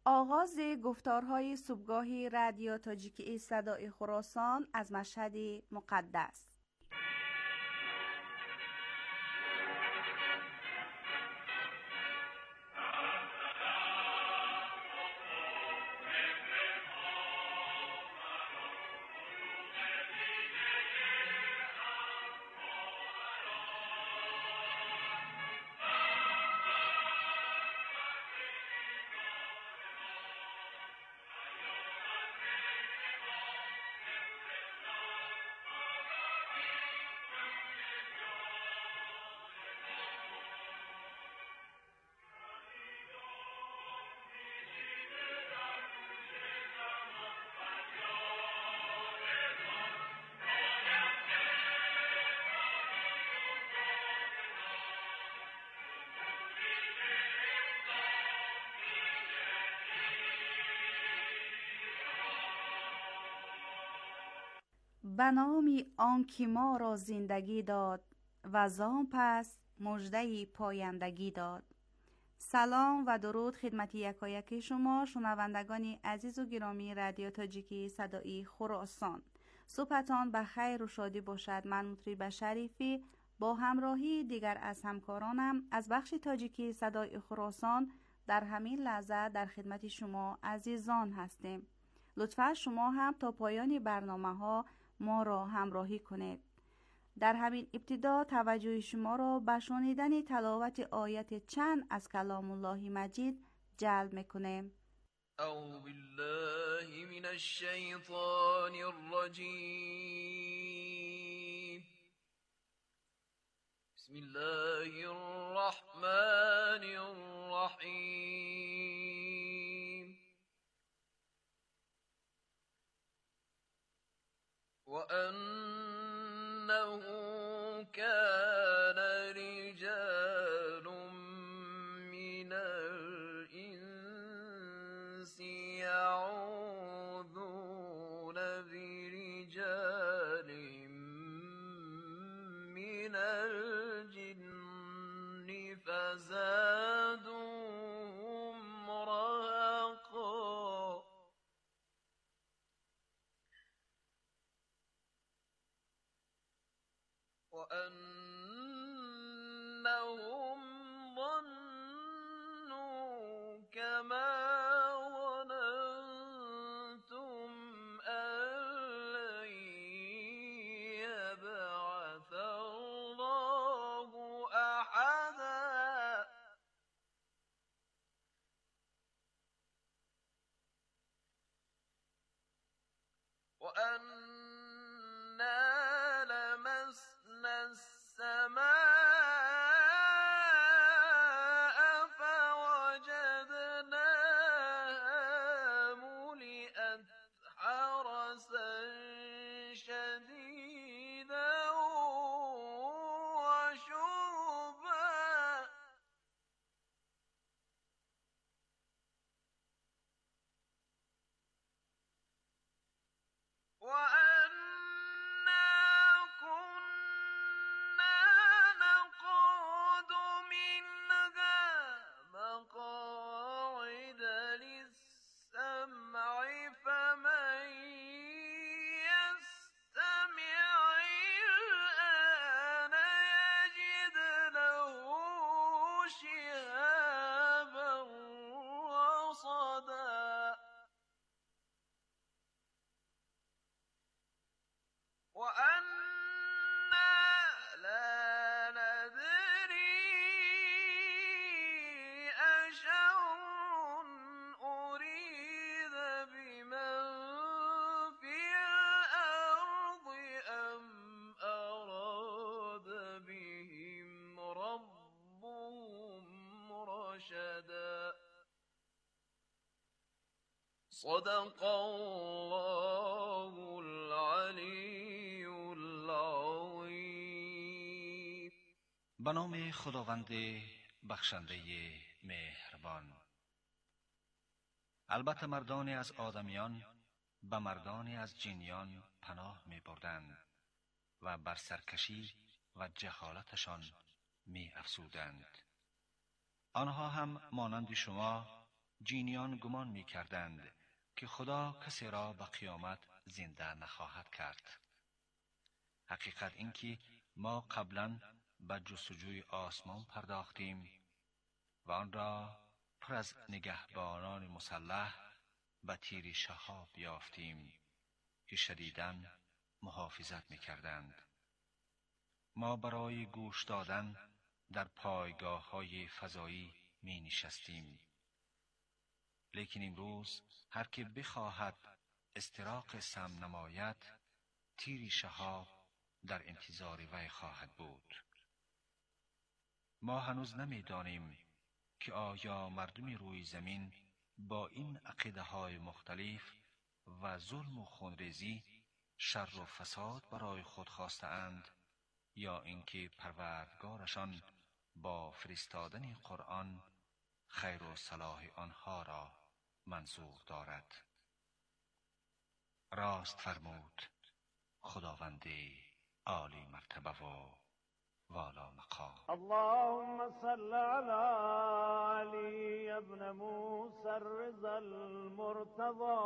آغاز گفتارهای صبحگاهی رادیو تاجیکی صدای خراسان از مشهد مقدس. به نام آنکه ما را زندگی داد و زان پس مژده پایندگی داد. سلام و درود خدمت یکایک شما شنوندگان عزیز و گرامی رادیو تاجیکی صدای خراسان. صبحتان به خیر و شادی باشد. من مطرب شریفی با همراهی دیگر از همکارانم از بخش تاجیکی صدای خراسان در همین لحظه در خدمت شما عزیزان هستیم. لطفا شما هم تا پایان برنامه ها ما را همراهی کنید. در همین ابتدا توجه شما را به شنیدن تلاوت آیت چند از کلام الله مجید جلب میکنیم. اعوذ بالله من الشیطان الرجیم. بسم الله الرحمن الرحیم. وأنه كان رجال من الإنس يعوذون برجال من الجن فزادوهم رهقا. وأنهم ظنوا كما ظننتم أن لن يبعث الله أحدا. وأنا لمسنا السماء فوجدناها ملئت حرسا شديدا وشهبا. وأنا كنا نقعد منها مقاعد للسمع فمن يستمع الآن يجد له شهابا رصدا. وأنا لا ندري أشر أريد بمن في الأرض أم أراد بهم ربهم رشدا. صدق الله العلی العظیم. به نام خداوند بخشنده مهربان. البته مردانی از آدمیان به مردانی از جنیان پناه می بردند و بر سرکشی و جهالتشان می افزودند. آنها هم مانند شما جینیان گمان می کردند که خدا کسی را به قیامت زنده نخواهد کرد. حقیقت این که ما قبلا به جستجوی آسمان پرداختیم و آن را پر از نگهبانان مسلح به تیر شهاب یافتیم که شدیداً محافظت می کردند. ما برای گوش دادن در پایگاه های فضایی می نشستیم. لیکن امروز هر که بخواهد استراق سم نماید، تیر شهاب در انتظار وی خواهد بود. ما هنوز نمی دانیم که آیا مردم روی زمین با این عقیده های مختلف و ظلم و خونریزی شر و فساد برای خود خواسته اند یا اینکه پروردگارشان با فرستادن قرآن خیر و صلاح آنها را منظور دارد. راست فرمود خداوند عالی مرتبه و والا مقام. اللهم صل على علي ابن موسى الرضا المرتضى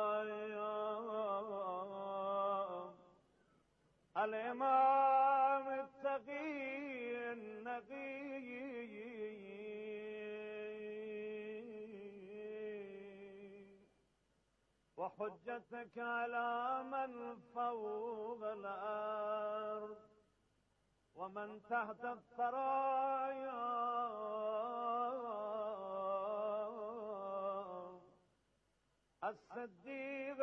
الإمام التقي النقي وحجتك على من فوق الأرض ومن تحت الثرايا الصديق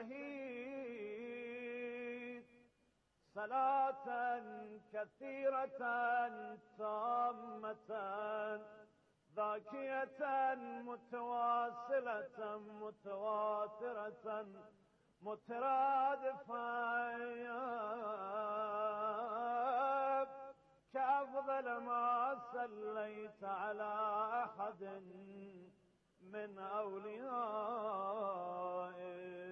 الشهيد صلاة كثيرة تامة ذاكية متواصلة متواترة مترادفة كأفضل ما صليت على أحد من أوليائك.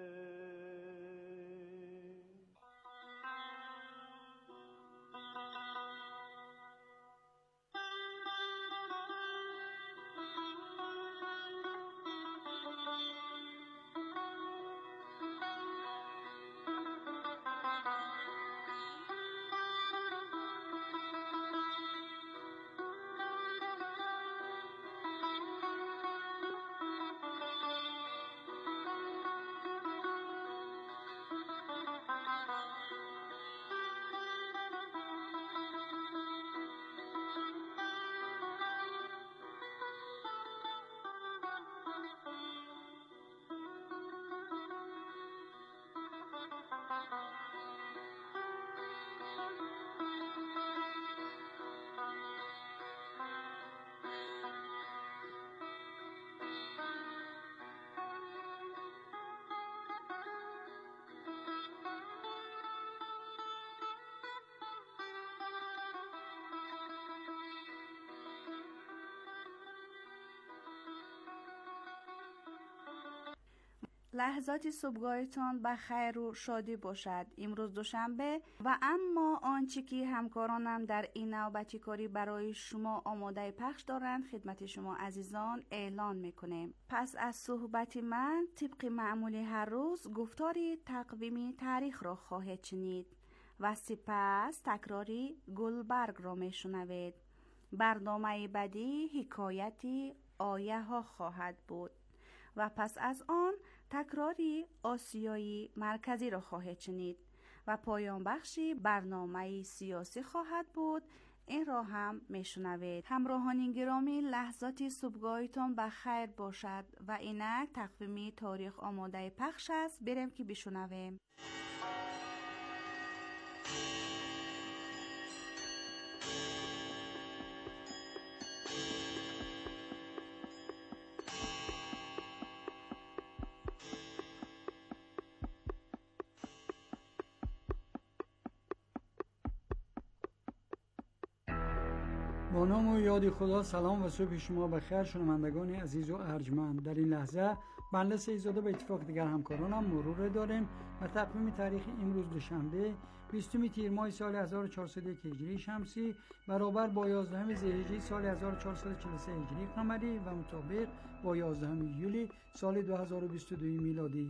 لحظات صبحگاهتان به خیر و شادی باشد. امروز دوشنبه و اما آنچه که همکارانم در این نوبتی کاری برای شما آماده پخش دارند خدمت شما عزیزان اعلان میکنیم. پس از صحبت من طبق معمول هر روز گفتاری تقویمی تاریخ را خواهید شنید و سپس تکراری گلبرگ را میشنوید. برنامه بعدی حکایتی آیه ها خواهد بود و پس از آن تکراری آسیایی مرکزی را خواهید شنید و پایان بخشی برنامه سیاسی خواهد بود. این را هم میشنوید. همراهان گرامی، لحظات صبحگاهتان به خیر باشد و اینک تقویمی تاریخ آماده پخش است. بریم که بشنویم. با نام و یاد خدا، سلام و صبح شما بخیر شنوندگان عزیز و ارجمند. در این لحظه بنده سیدزاده به اتفاق دیگر همکارانم مرور داریم و تقویم تاریخ امروز دوشنبه 20 تیر ماه سال 1401 هجری شمسی برابر با 11 ذی‌حجه سال 1443 هجری قمری و مطابق با 11 یولی سال 2022 میلادی.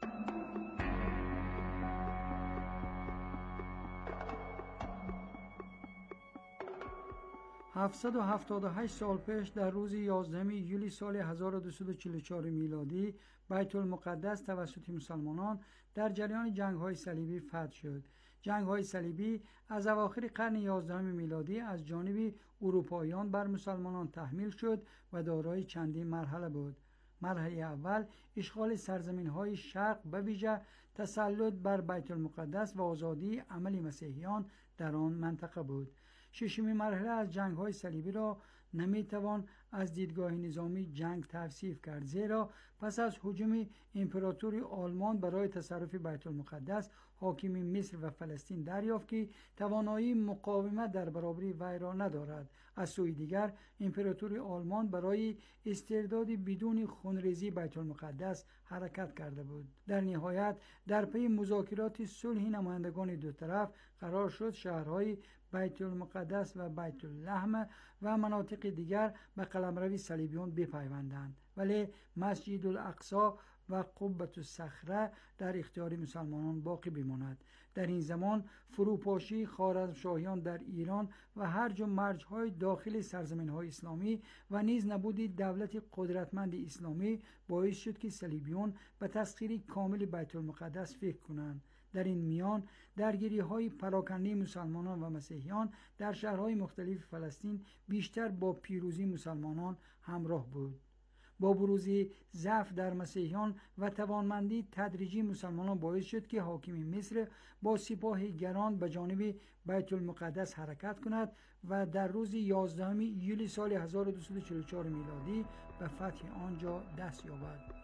«778 سال پیش در روز 11 یولی سال 1244 میلادی بیت المقدس توسط مسلمانان در جریان جنگ‌های صلیبی فتح شد. جنگ‌های صلیبی از اواخر قرن 11 میلادی از جانب اروپاییان بر مسلمانان تحمیل شد و دارای چندین مرحله بود. مرحله اول اشغال سرزمین‌های شرق به ویژه تسلط بر بیت المقدس و آزادی عملی مسیحیان در آن منطقه بود. ششمین مرحله از جنگ‌های صلیبی را نمی‌توان از دیدگاه نظامی جنگ توصیف کرد، زیرا پس از هجوم امپراتوری آلمان برای تصرف بیت المقدس، حاکم مصر و فلسطین دریافت که توانایی مقاومت در برابر وی را ندارد. از سوی دیگر امپراتوری آلمان برای استرداد بدون خونریزی بیت المقدس حرکت کرده بود. در نهایت در پی مذاکرات صلح نمایندگان دو طرف قرار شد شهرهای بیت المقدس و بیت اللحم و مناطق دیگر به قلمرو صلیبیون بپیوندند، ولی مسجد الاقصی و قبة الصخره در اختیار مسلمانان باقی بماند. در این زمان فروپاشی خوارزمشاهیان در ایران و هرج و مرج‌های داخل سرزمین‌های اسلامی و نیز نبود دولت قدرتمند اسلامی باعث شد که صلیبیون به تسخیر کامل بیت المقدس فکر کنند. در این میان درگیری‌های پراکنده مسلمانان و مسیحیان در شهرهای مختلف فلسطین بیشتر با پیروزی مسلمانان همراه بود. با بروز ضعف در مسیحیان و توانمندی تدریجی مسلمانان باعث شد که حاکم مصر با سپاه گران به جانب بیت المقدس حرکت کند و در روز 11 یولی سال 1244 میلادی به فتح آنجا دست یابد.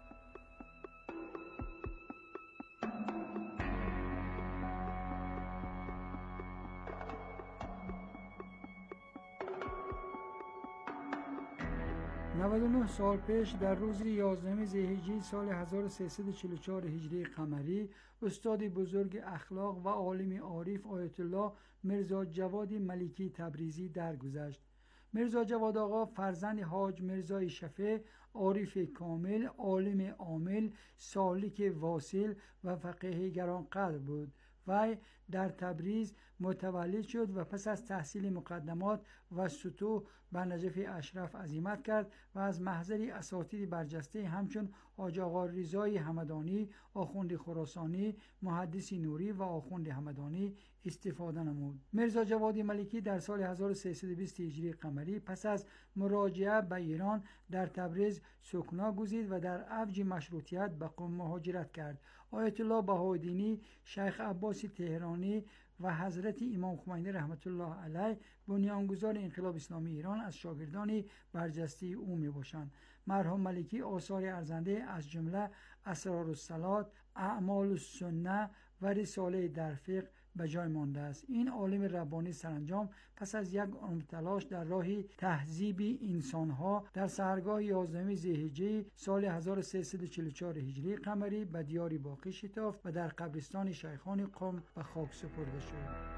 (99 سال پیش در روز 11 ذی‌حجه سال 1344 هجری قمری استاد بزرگ اخلاق و عالم عارف آیت الله میرزا جواد ملکی تبریزی درگذشت. میرزا جواد آقا فرزند حاج میرزا شفیع، عارف کامل، عالم عامل، سالک واصل و فقیه گرانقدر بود. وی در تبریز متولد شد و پس از تحصیل مقدمات و سطوح به نجف اشرف عزیمت کرد و از محضر اساتید برجسته همچون حاج آقا رضای همدانی، آخوند خراسانی، محدث نوری و آخوند همدانی استفاده نمود. میرزا جواد ملکی در سال 1320 هجری قمری پس از مراجعه به ایران در تبریز سکنا گزید و در اوج مشروطیت به قم مهاجرت کرد. آیت الله بهادینی، شیخ عباس تهرانی و حضرت امام خمینی رحمت الله علیه بنیانگذار انقلاب اسلامی ایران از شاگردان برجسته او میباشند. مرحوم ملکی آثار ارزنده از جمله اسرار الصلات، اعمال السنه و رساله در فقه به جای مانده است. این عالم ربانی سرانجام پس از یک عمر تلاش در راه تهذیب انسانها در سحرگاه 11 ذی‌حجه سال 1344 هجری قمری به دیار باقی شتافت و در قبرستان شیخان قم به خاک سپرده شد.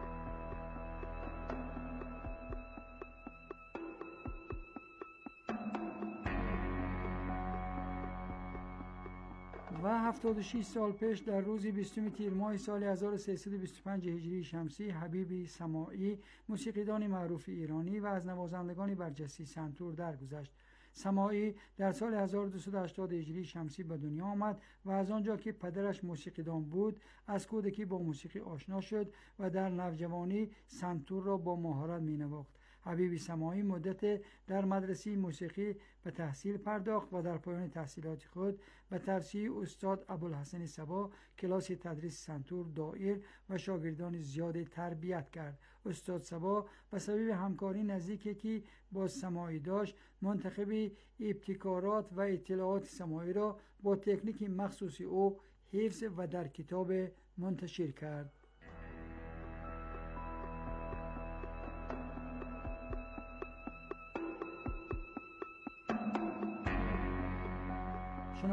و 76 سال پیش در روز 20 تیر ماه سال 1325 هجری شمسی حبیب سماعی، موسیقیدان معروف ایرانی و از نوازندگان برجسته سنتور درگذشت. سماعی در سال 1280 هجری شمسی به دنیا آمد و از آنجا که پدرش موسیقیدان بود از کودکی با موسیقی آشنا شد و در نوجوانی سنتور را با مهارت می‌نواخت. حبیب سماعی مدت در مدرسه موسیقی به تحصیل پرداخت و در پایان تحصیلات خود به توصیه استاد ابوالحسن صبا کلاس تدریس سنتور دایر و شاگردان زیاد تربیت کرد. استاد صبا به سبب همکاری نزدیکی که با سماعی داشت منتخب ابتکارات و اطلاعات سماعی را با تکنیک مخصوص او حفظ و در کتاب منتشر کرد.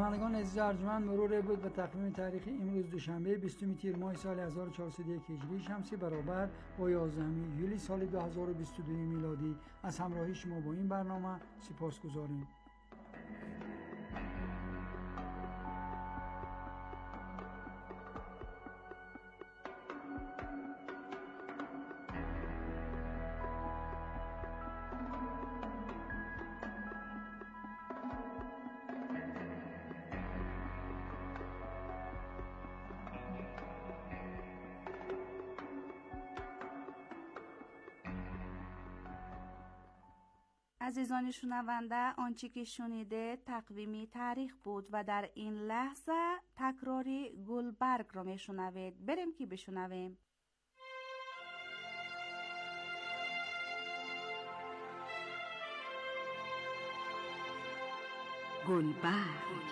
شنوندگان عزیز ارجمند، مرور بود به تقویم تاریخ امروز دوشنبه 20 تیر ماه سال 1401 هجری شمسی برابر با 11 یولی سال 2022 میلادی. از همراهی شما با این برنامه سپاسگزاریم. عزیزان شنونده، آنچه که شنیده تقویمی تاریخ بود و در این لحظه تکراری گلبرگ را میشنوید. بریم که بشنویم. گلبرگ.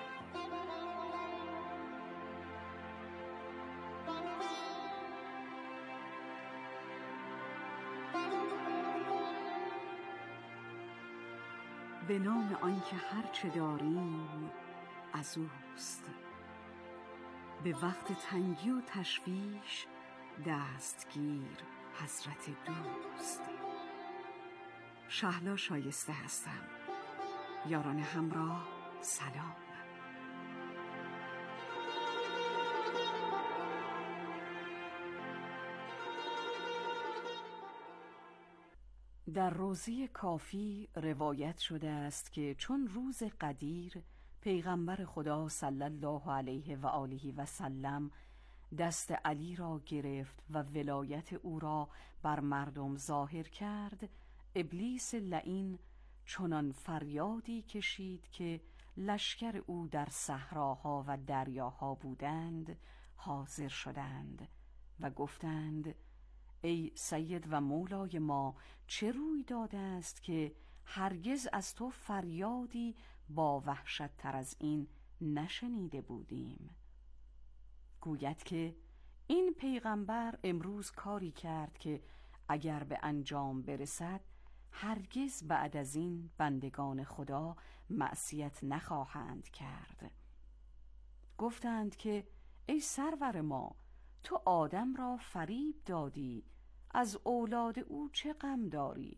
به نام آنکه هر چه داریم از اوست، به وقت تنگی و تشویش دستگیر حضرت دوست. شهلا شایسته هستم. یاران همراه سلام. در روزی کافی روایت شده است که چون روز قدیر پیغمبر خدا صلی الله علیه و آله و سلم دست علی را گرفت و ولایت او را بر مردم ظاهر کرد، ابلیس لعین چنان فریادی کشید که لشکر او در صحراها و دریاها بودند حاضر شدند و گفتند: ای سید و مولای ما، چه روی داده است که هرگز از تو فریادی با وحشت تر از این نشنیده بودیم؟ گوید که این پیغمبر امروز کاری کرد که اگر به انجام برسد هرگز بعد از این بندگان خدا معصیت نخواهند کرد. گفتند که ای سرور ما، تو آدم را فریب دادی، از اولاد او چه غم داری؟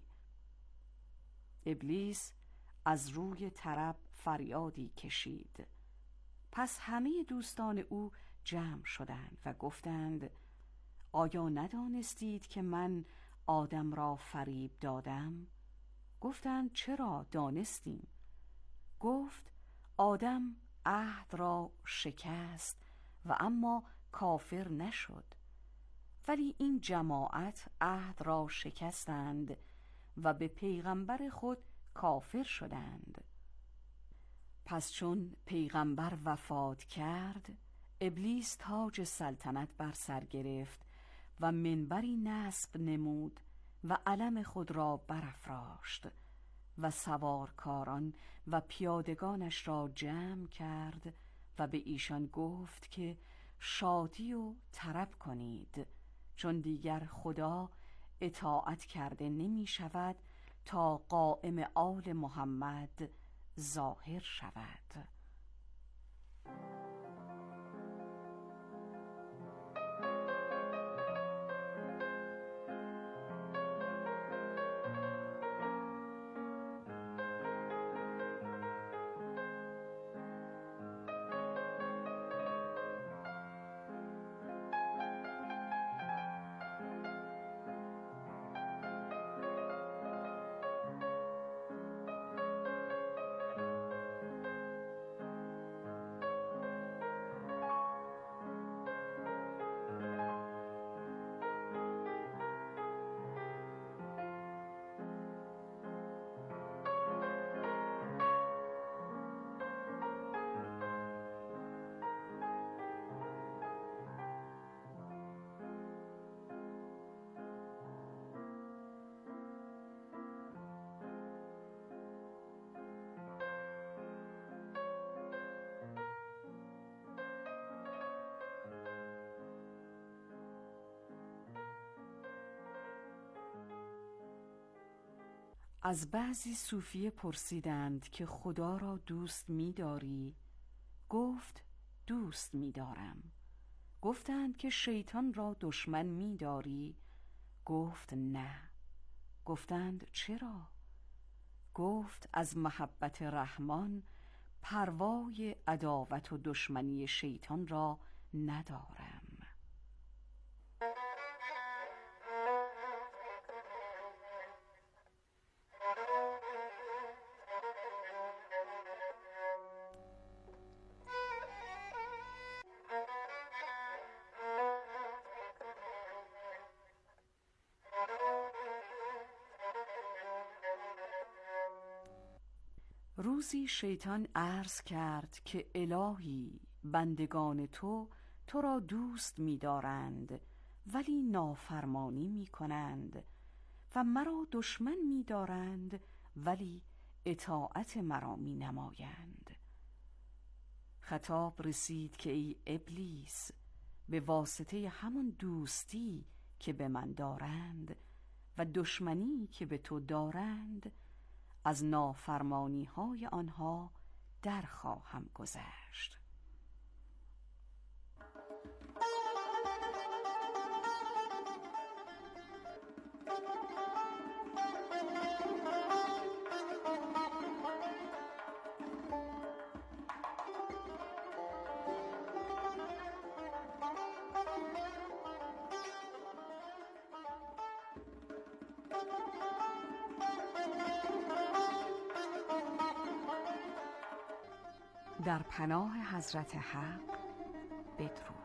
ابلیس از روی طرب فریادی کشید. پس همه دوستان او جمع شدند و گفتند: آیا ندانستید که من آدم را فریب دادم؟ گفتند: چرا؟ دانستیم. گفت: آدم عهد را شکست و اما کافر نشد، ولی این جماعت عهد را شکستند و به پیغمبر خود کافر شدند. پس چون پیغمبر وفات کرد، ابلیس تاج سلطنت بر سر گرفت و منبری نصب نمود و علم خود را برافراشت و سوارکاران و پیادگانش را جمع کرد و به ایشان گفت که شادی و طرب کنید، چون دیگر خدا اطاعت کرده نمی شود تا قائم آل محمد ظاهر شود. از بعضی صوفیه پرسیدند که خدا را دوست می داری؟ گفت دوست می‌دارم. گفتند که شیطان را دشمن می‌داری؟ گفت نه. گفتند چرا؟ گفت از محبت رحمان پروای عداوت و دشمنی شیطان را ندارم. روزی شیطان عرض کرد که الهی، بندگان تو را دوست می‌دارند ولی نافرمانی می‌کنند و مرا دشمن می‌دارند ولی اطاعت مرا می‌نمایند. خطاب رسید که ای ابلیس، به واسطه همان دوستی که به من دارند و دشمنی که به تو دارند، از نافرمانی های آنها در خواهم گذشت. در پناه حضرت حق بدرود.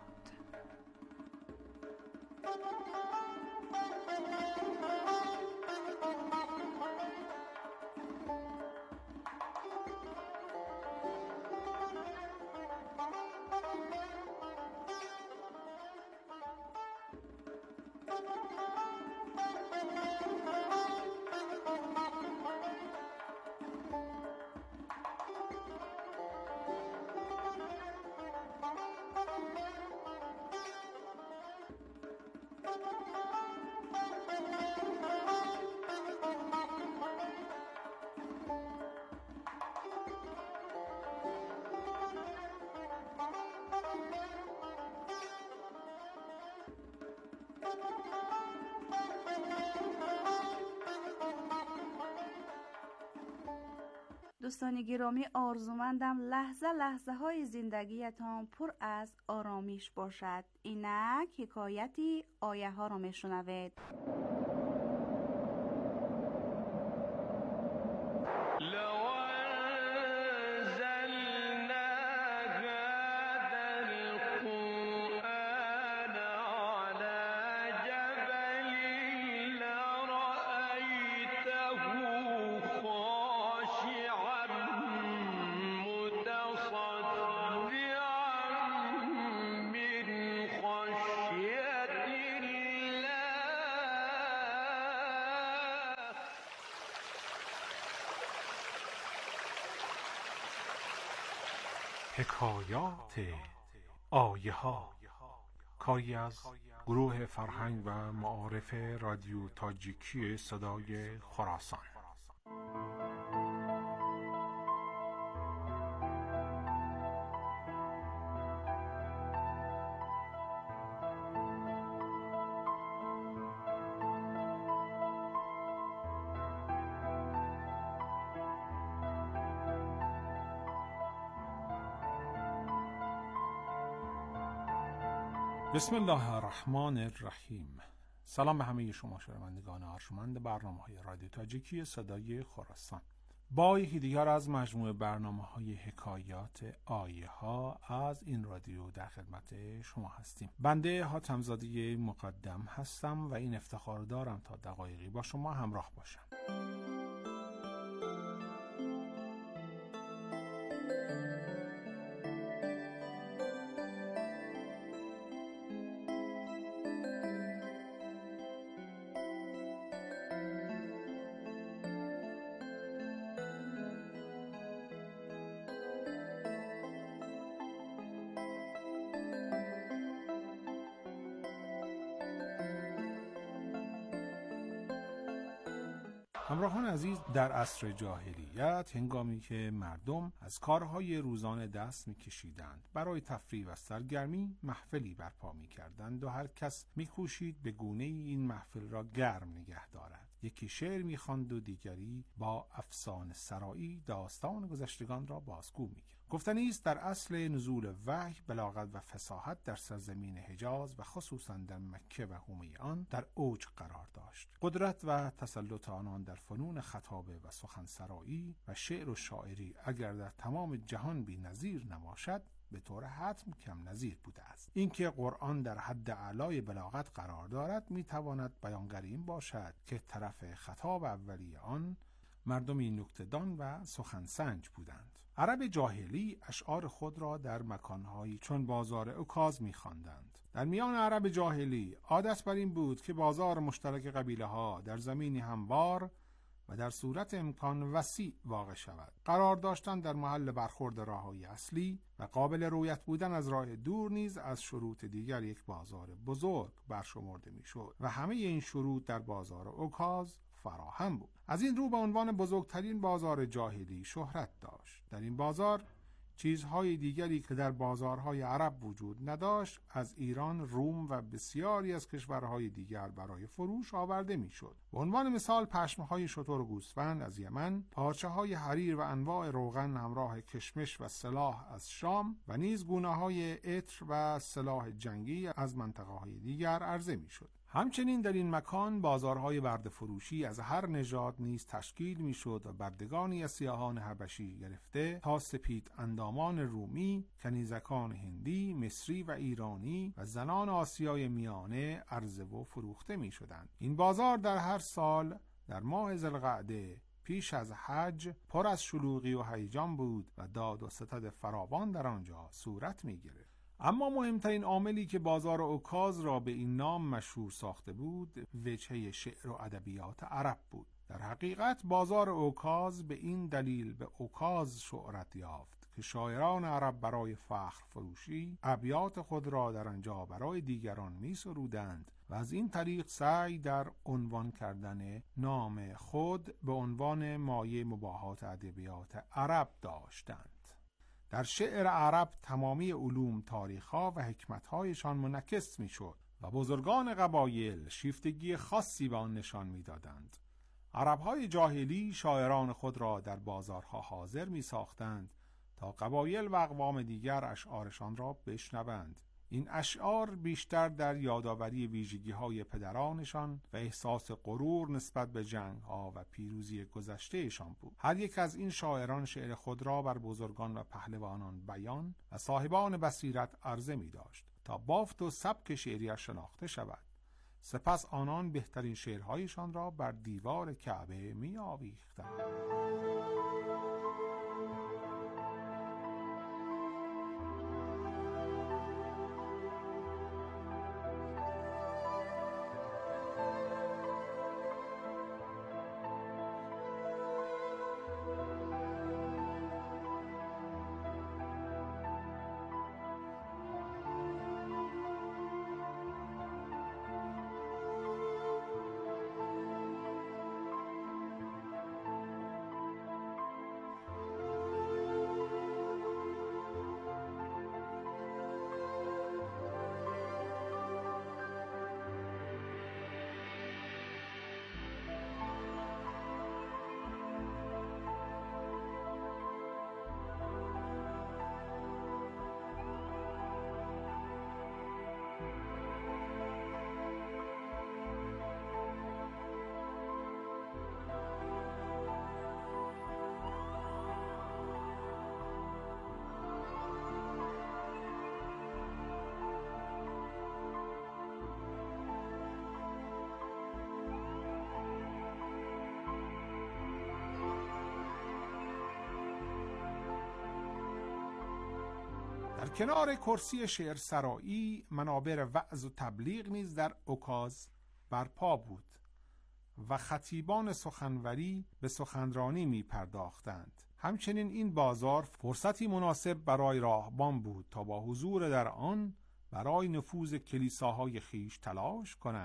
دوستان گرامی، آرزومندم لحظه های زندگیتان پر از آرامش باشد. اینک حکایتی آیه ها را میشنوید. حکایات آیه ها، کاری از گروه فرهنگ و معارف رادیو تاجیکی صدای خراسان. بسم الله الرحمن الرحیم. سلام به همه شما شنوندگان ارجمند برنامه‌های رادیو تاجیکی صدای خراسان. با یکی دیگر از مجموعه برنامه‌های حکایات آیه ها از این رادیو در خدمت شما هستیم. بنده حاتم‌زاده مقدم هستم و این افتخار دارم تا دقایقی با شما همراه باشم. همراهان عزیز، در عصر جاهلیت هنگامی که مردم از کارهای روزانه دست می‌کشیدند، برای تفریح و سرگرمی محفلی برپا می‌کردند و هر کس می‌کوشید به گونه‌ای این محفل را گرم نگه دارد. یکی شعر می‌خواند و دیگری با افسانه سرایی داستان گذشتگان را بازگو می‌کرد. گفتنی است در اصل نزول وحی بلاغت و فصاحت در سرزمین حجاز و خصوصا در مکه و حومه آن در اوج قرار داشت. قدرت و تسلط آنان در فنون خطابه و سخنسرایی و شعر و شاعری اگر در تمام جهان بی نظیر نباشد، به طور حتم کم نظیر بوده است. اینکه قرآن در حد اعلای بلاغت قرار دارد میتواند بیانگر این باشد که طرف خطاب اولیه آن مردمی نکته‌دان و سخنسنج بودند. عرب جاهلی اشعار خود را در مکانهایی چون بازار اوکاز می‌خواندند. در میان عرب جاهلی عادت بر این بود که بازار مشترک قبیله ها در زمینی هموار و در صورت امکان وسیع واقع شود. قرار داشتن در محل برخورد راه‌های اصلی و قابل رویت بودن از راه دور نیز از شروط دیگر یک بازار بزرگ برشمرده می‌شد و همه این شروط در بازار اوکاز فراهم بود. از این رو به عنوان بزرگترین بازار جاهلی شهرت داشت. در این بازار چیزهای دیگری که در بازارهای عرب وجود نداشت از ایران، روم و بسیاری از کشورهای دیگر برای فروش آورده میشد. به عنوان مثال پشمهای شتر و گوسفند از یمن، پارچه‌های حریر و انواع روغن همراه کشمش و سلاح از شام و نیز گونه‌های عطر و سلاح جنگی از منطقه‌های دیگر عرضه میشد. همچنین در این مکان بازارهای برده فروشی از هر نژاد نیز تشکیل میشد و بردگانی از سیاهان حبشی گرفته تا سپید اندامان رومی، کنیزکان هندی، مصری و ایرانی و زنان آسیای میانه عرضه و فروخته میشدند. این بازار در هر سال در ماه ذوالقعده پیش از حج پر از شلوغی و هیجان بود و داد و ستد فراوان در آنجا صورت می‌گرفت. اما مهمترین عاملی که بازار اوکاز را به این نام مشهور ساخته بود، وجهه شعر و ادبیات عرب بود. در حقیقت بازار اوکاز به این دلیل به اوکاز شهرت یافت که شاعران عرب برای فخر فروشی ابیات خود را در آنجا برای دیگران می سرودند و از این طریق سعی در عنوان کردن نام خود به عنوان مایه مباهات ادبیات عرب داشتند. در شعر عرب تمامی علوم، تاریخ‌ها و حکمت‌هایشان منعکس می‌شد و بزرگان قبایل شیفتگی خاصی به آن نشان می‌دادند. عرب‌های جاهلی شاعران خود را در بازارها حاضر می‌ساختند تا قبایل و اقوام دیگر اشعارشان را بشنوند. این اشعار بیشتر در یادآوری ویژگی‌های پدرانشان و احساس غرور نسبت به جنگ‌ها و پیروزی گذشته‌شان بود. هر یک از این شاعران شعر خود را بر بزرگان و پهلوانان بیان و صاحبان بصیرت عرضه می‌داشت تا بافت و سبک شعریش شناخته شود. سپس آنان بهترین شعرهایشان را بر دیوار کعبه می‌آویختند. در کنار کرسی شعر سرایی، منابر وعظ و تبلیغ نیز در اوکاز برپا بود و خطیبان سخنوری به سخنرانی می پرداختند. همچنین این بازار فرصتی مناسب برای راهبان بود تا با حضور در آن برای نفوذ کلیساهای خیش تلاش کنند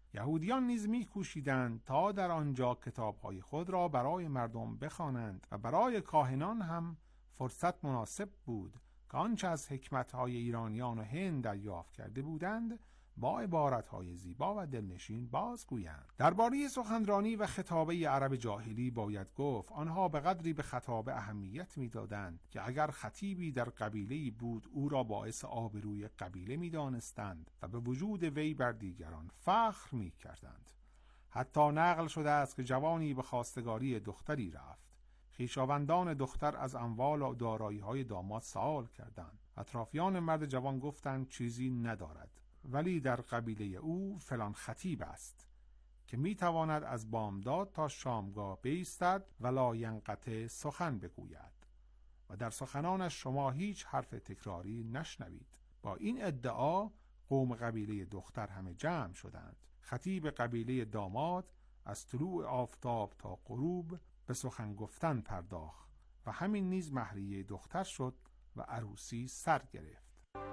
یهودیان نیز می‌کوشیدند تا در آنجا کتاب‌های خود را برای مردم بخوانند و برای کاهنان هم فرصت مناسب بود که آنچه از حکمت‌های ایرانیان و هند دریافت کرده بودند با عبارت‌های زیبا و دلنشین بازگویند. درباره سخنرانی و خطابه عرب جاهلی باید گفت آنها به قدری به خطابه اهمیت می‌دادند که اگر خطیبی در قبیله‌ای بود او را باعث آبروی قبیله می‌دانستند و به وجود وی بر دیگران فخر می‌کردند. حتی نقل شده است که جوانی به خواستگاری دختری رفت. خویشاوندان دختر از اموال و دارایی‌های داماد سوال کردند. اطرافیان مرد جوان گفتند چیزی ندارد، ولی در قبیله او فلان خطیب است که میتواند از بامداد تا شامگاه بایستد و لا ینقطع سخن بگوید و در سخنانش شما هیچ حرف تکراری نشنوید. با این ادعا قوم قبیله دختر همه جمع شدند. خطیب قبیله داماد از طلوع آفتاب تا غروب به سخن گفتن پرداخت و همین نیز مهریه دختر شد و عروسی سر گرفت.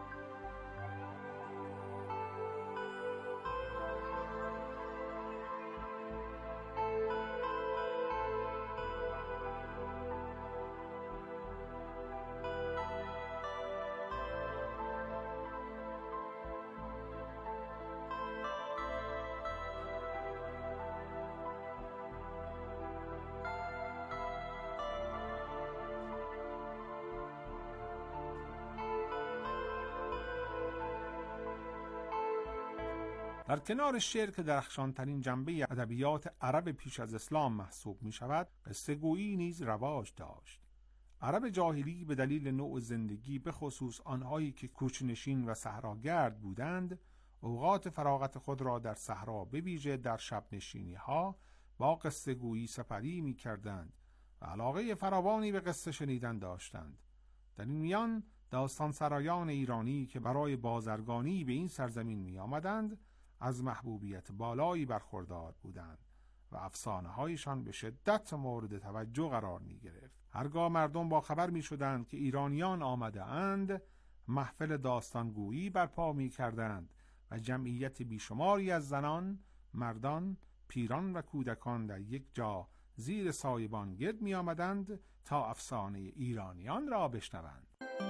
در کنار شعر که درخشانترین جنبه ادبیات عرب پیش از اسلام محسوب می شود، قصه گویی نیز رواج داشت. عرب جاهلی به دلیل نوع زندگی به خصوص آنهایی که کوچنشین و صحراگرد بودند، اوقات فراغت خود را در صحرا به ویژه در شب نشینی ها با قصه گویی سپری می کردند و علاقه فراوانی به قصه شنیدن داشتند. در این میان داستان سرایان ایرانی که برای بازرگانی به این سرزمین می آمدند از محبوبیت بالایی برخوردار بودند و افسانه هایشان به شدت مورد توجه قرار می گرفت. هرگاه مردم با خبر می شدند که ایرانیان آمده اند، محفل داستانگویی برپا می کردند و جمعیت بیشماری از زنان، مردان، پیران و کودکان در یک جا زیر سایبان گرد می آمدند تا افسانه ایرانیان را بشنوند.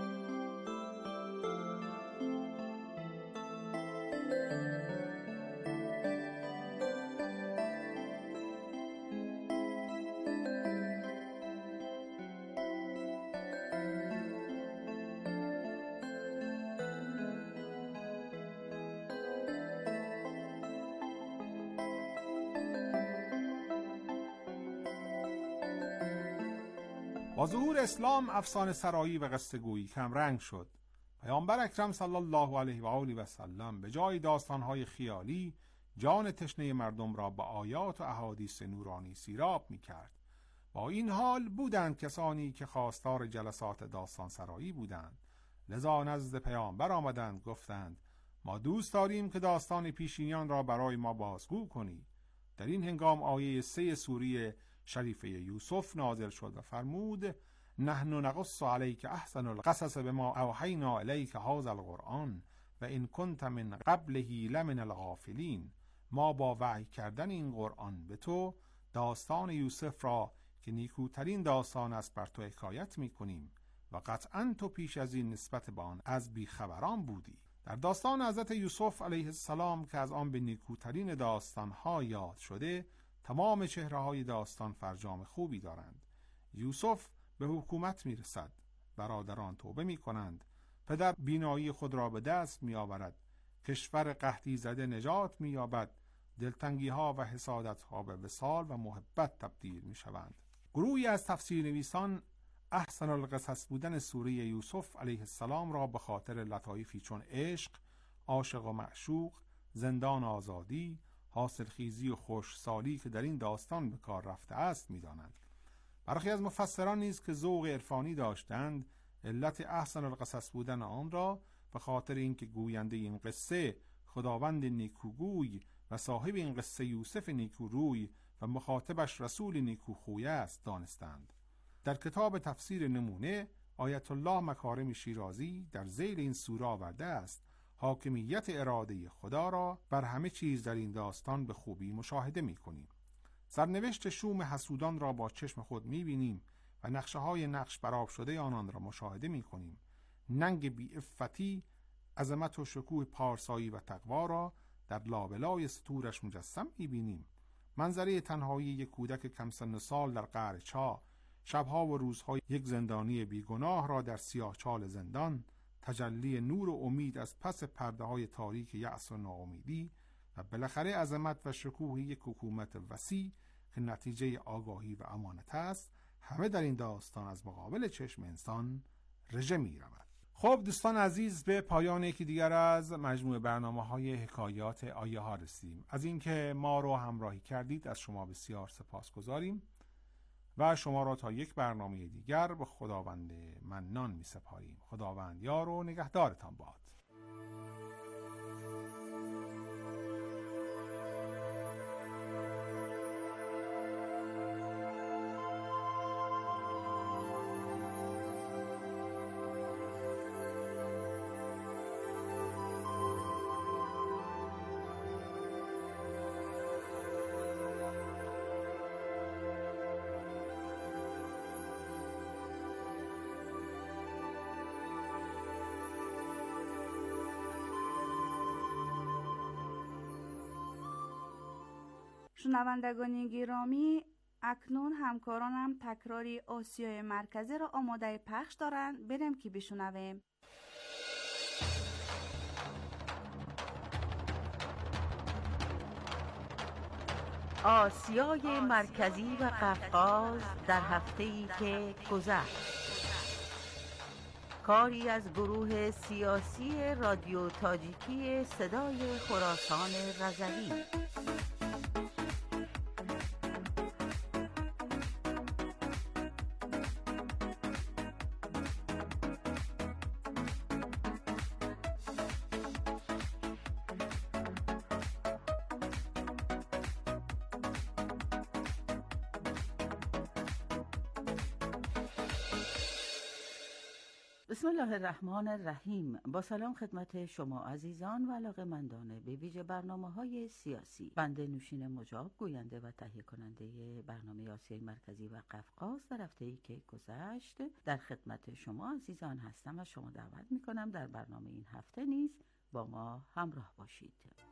با ظهور اسلام افسانه سرایی و قصه گویی کم رنگ شد. پیامبر اکرم صلی الله علیه و آله و سلم به جای داستانهای خیالی جان تشنه مردم را با آیات و احادیث نورانی سیراب می کرد. با این حال بودند کسانی که خواستار جلسات داستان سرایی بودند، لذا نزد پیامبر آمدند گفتند ما دوست داریم که داستان پیشینیان را برای ما بازگو کنی. در این هنگام آیه 3 سوره شریفه یوسف نازل شد و فرمود نحن نقص علیک احسن القصص بما اوحینا الیک هذا القرآن و ان کنت من قبله لمن الغافلین. ما با وحی کردن این قرآن به تو داستان یوسف را که نیکوترین داستان است بر تو حکایت می کنیم و قطعا تو پیش از این نسبت به آن از بیخبران بودی. در داستان حضرت یوسف علیه السلام که از آن به نیکوترین داستانها یاد شده، تمام چهره‌های داستان فرجام خوبی دارند. یوسف به حکومت میرسد، برادران توبه میکنند، پدر بینایی خود را به دست میآورد، کشور قحطی زده نجات مییابد، دلتنگی‌ها و حسادت‌ها به وصال و محبت تبدیل میشوند. گروهی از تفسیرنویسان احسن القصص بودن سوره یوسف علیه السلام را به خاطر لطایفی چون عشق، عاشق و معشوق، زندان آزادی، حاصلخیزی و خوشسالی که در این داستان به کار رفته است می‌دانند. برخی از مفسران نیز که ذوق عرفانی داشتند علت احسن القصص بودن آن را به خاطر اینکه گوینده این قصه خداوند نیکوگوی و صاحب این قصه یوسف نیکوروی و مخاطبش رسول نیکوخوی است دانستند. در کتاب تفسیر نمونه آیت الله مکارم شیرازی در ذیل این سوره آورده است حاکمیت اراده خدا را بر همه چیز در این داستان به خوبی مشاهده می‌کنیم. سرنوشت شوم حسودان را با چشم خود می‌بینیم و نقشه‌های نقش برآب شده آنان را مشاهده می‌کنیم. ننگ بی‌عفتی، عظمت و شکوه پارسایی و تقوا را در لابلای سطورش مجسم می‌بینیم. منظره تنهایی یک کودک کم سن و سال در قعر چاه، شبها و روزهای یک زندانی بیگناه را در سیاهچال زندان، تجلی نور و امید از پس پرده‌های تاریک یأس و ناامیدی و بالاخره عظمت و شکوه یک حکومت وسیع که نتیجه آگاهی و امانت است، همه در این داستان از مقابل چشم انسان رژه می‌رود. خب دوستان عزیز، به پایان یکی دیگر از مجموعه برنامه‌های حکایات آیه ها رسیدیم. از اینکه ما رو همراهی کردید از شما بسیار سپاسگزاریم و شما را تا یک برنامه دیگر به خداوند منان می‌سپاریم. خداوند یار و نگهدارتان باد. شنوندگان گرامی، اکنون همکارانم تکراری آسیای مرکزی را آماده پخش دارند. بریم که بشنویم. آسیای مرکزی و قفقاز در هفته‌ای که گذشت. کاری از گروه سیاسی رادیو تاجیکی صدای خراسان رضوی. بسم الله الرحمن الرحیم. با سلام خدمت شما عزیزان و علاقه‌مندان به ویژه برنامه‌های سیاسی. بنده نوشین مجاب، گوینده و تهیه کننده برنامه آسیای مرکزی و قفقاز در هفته‌ای که گذشت در خدمت شما عزیزان هستم و شما دعوت می‌کنم در برنامه این هفته نیز با ما همراه باشید.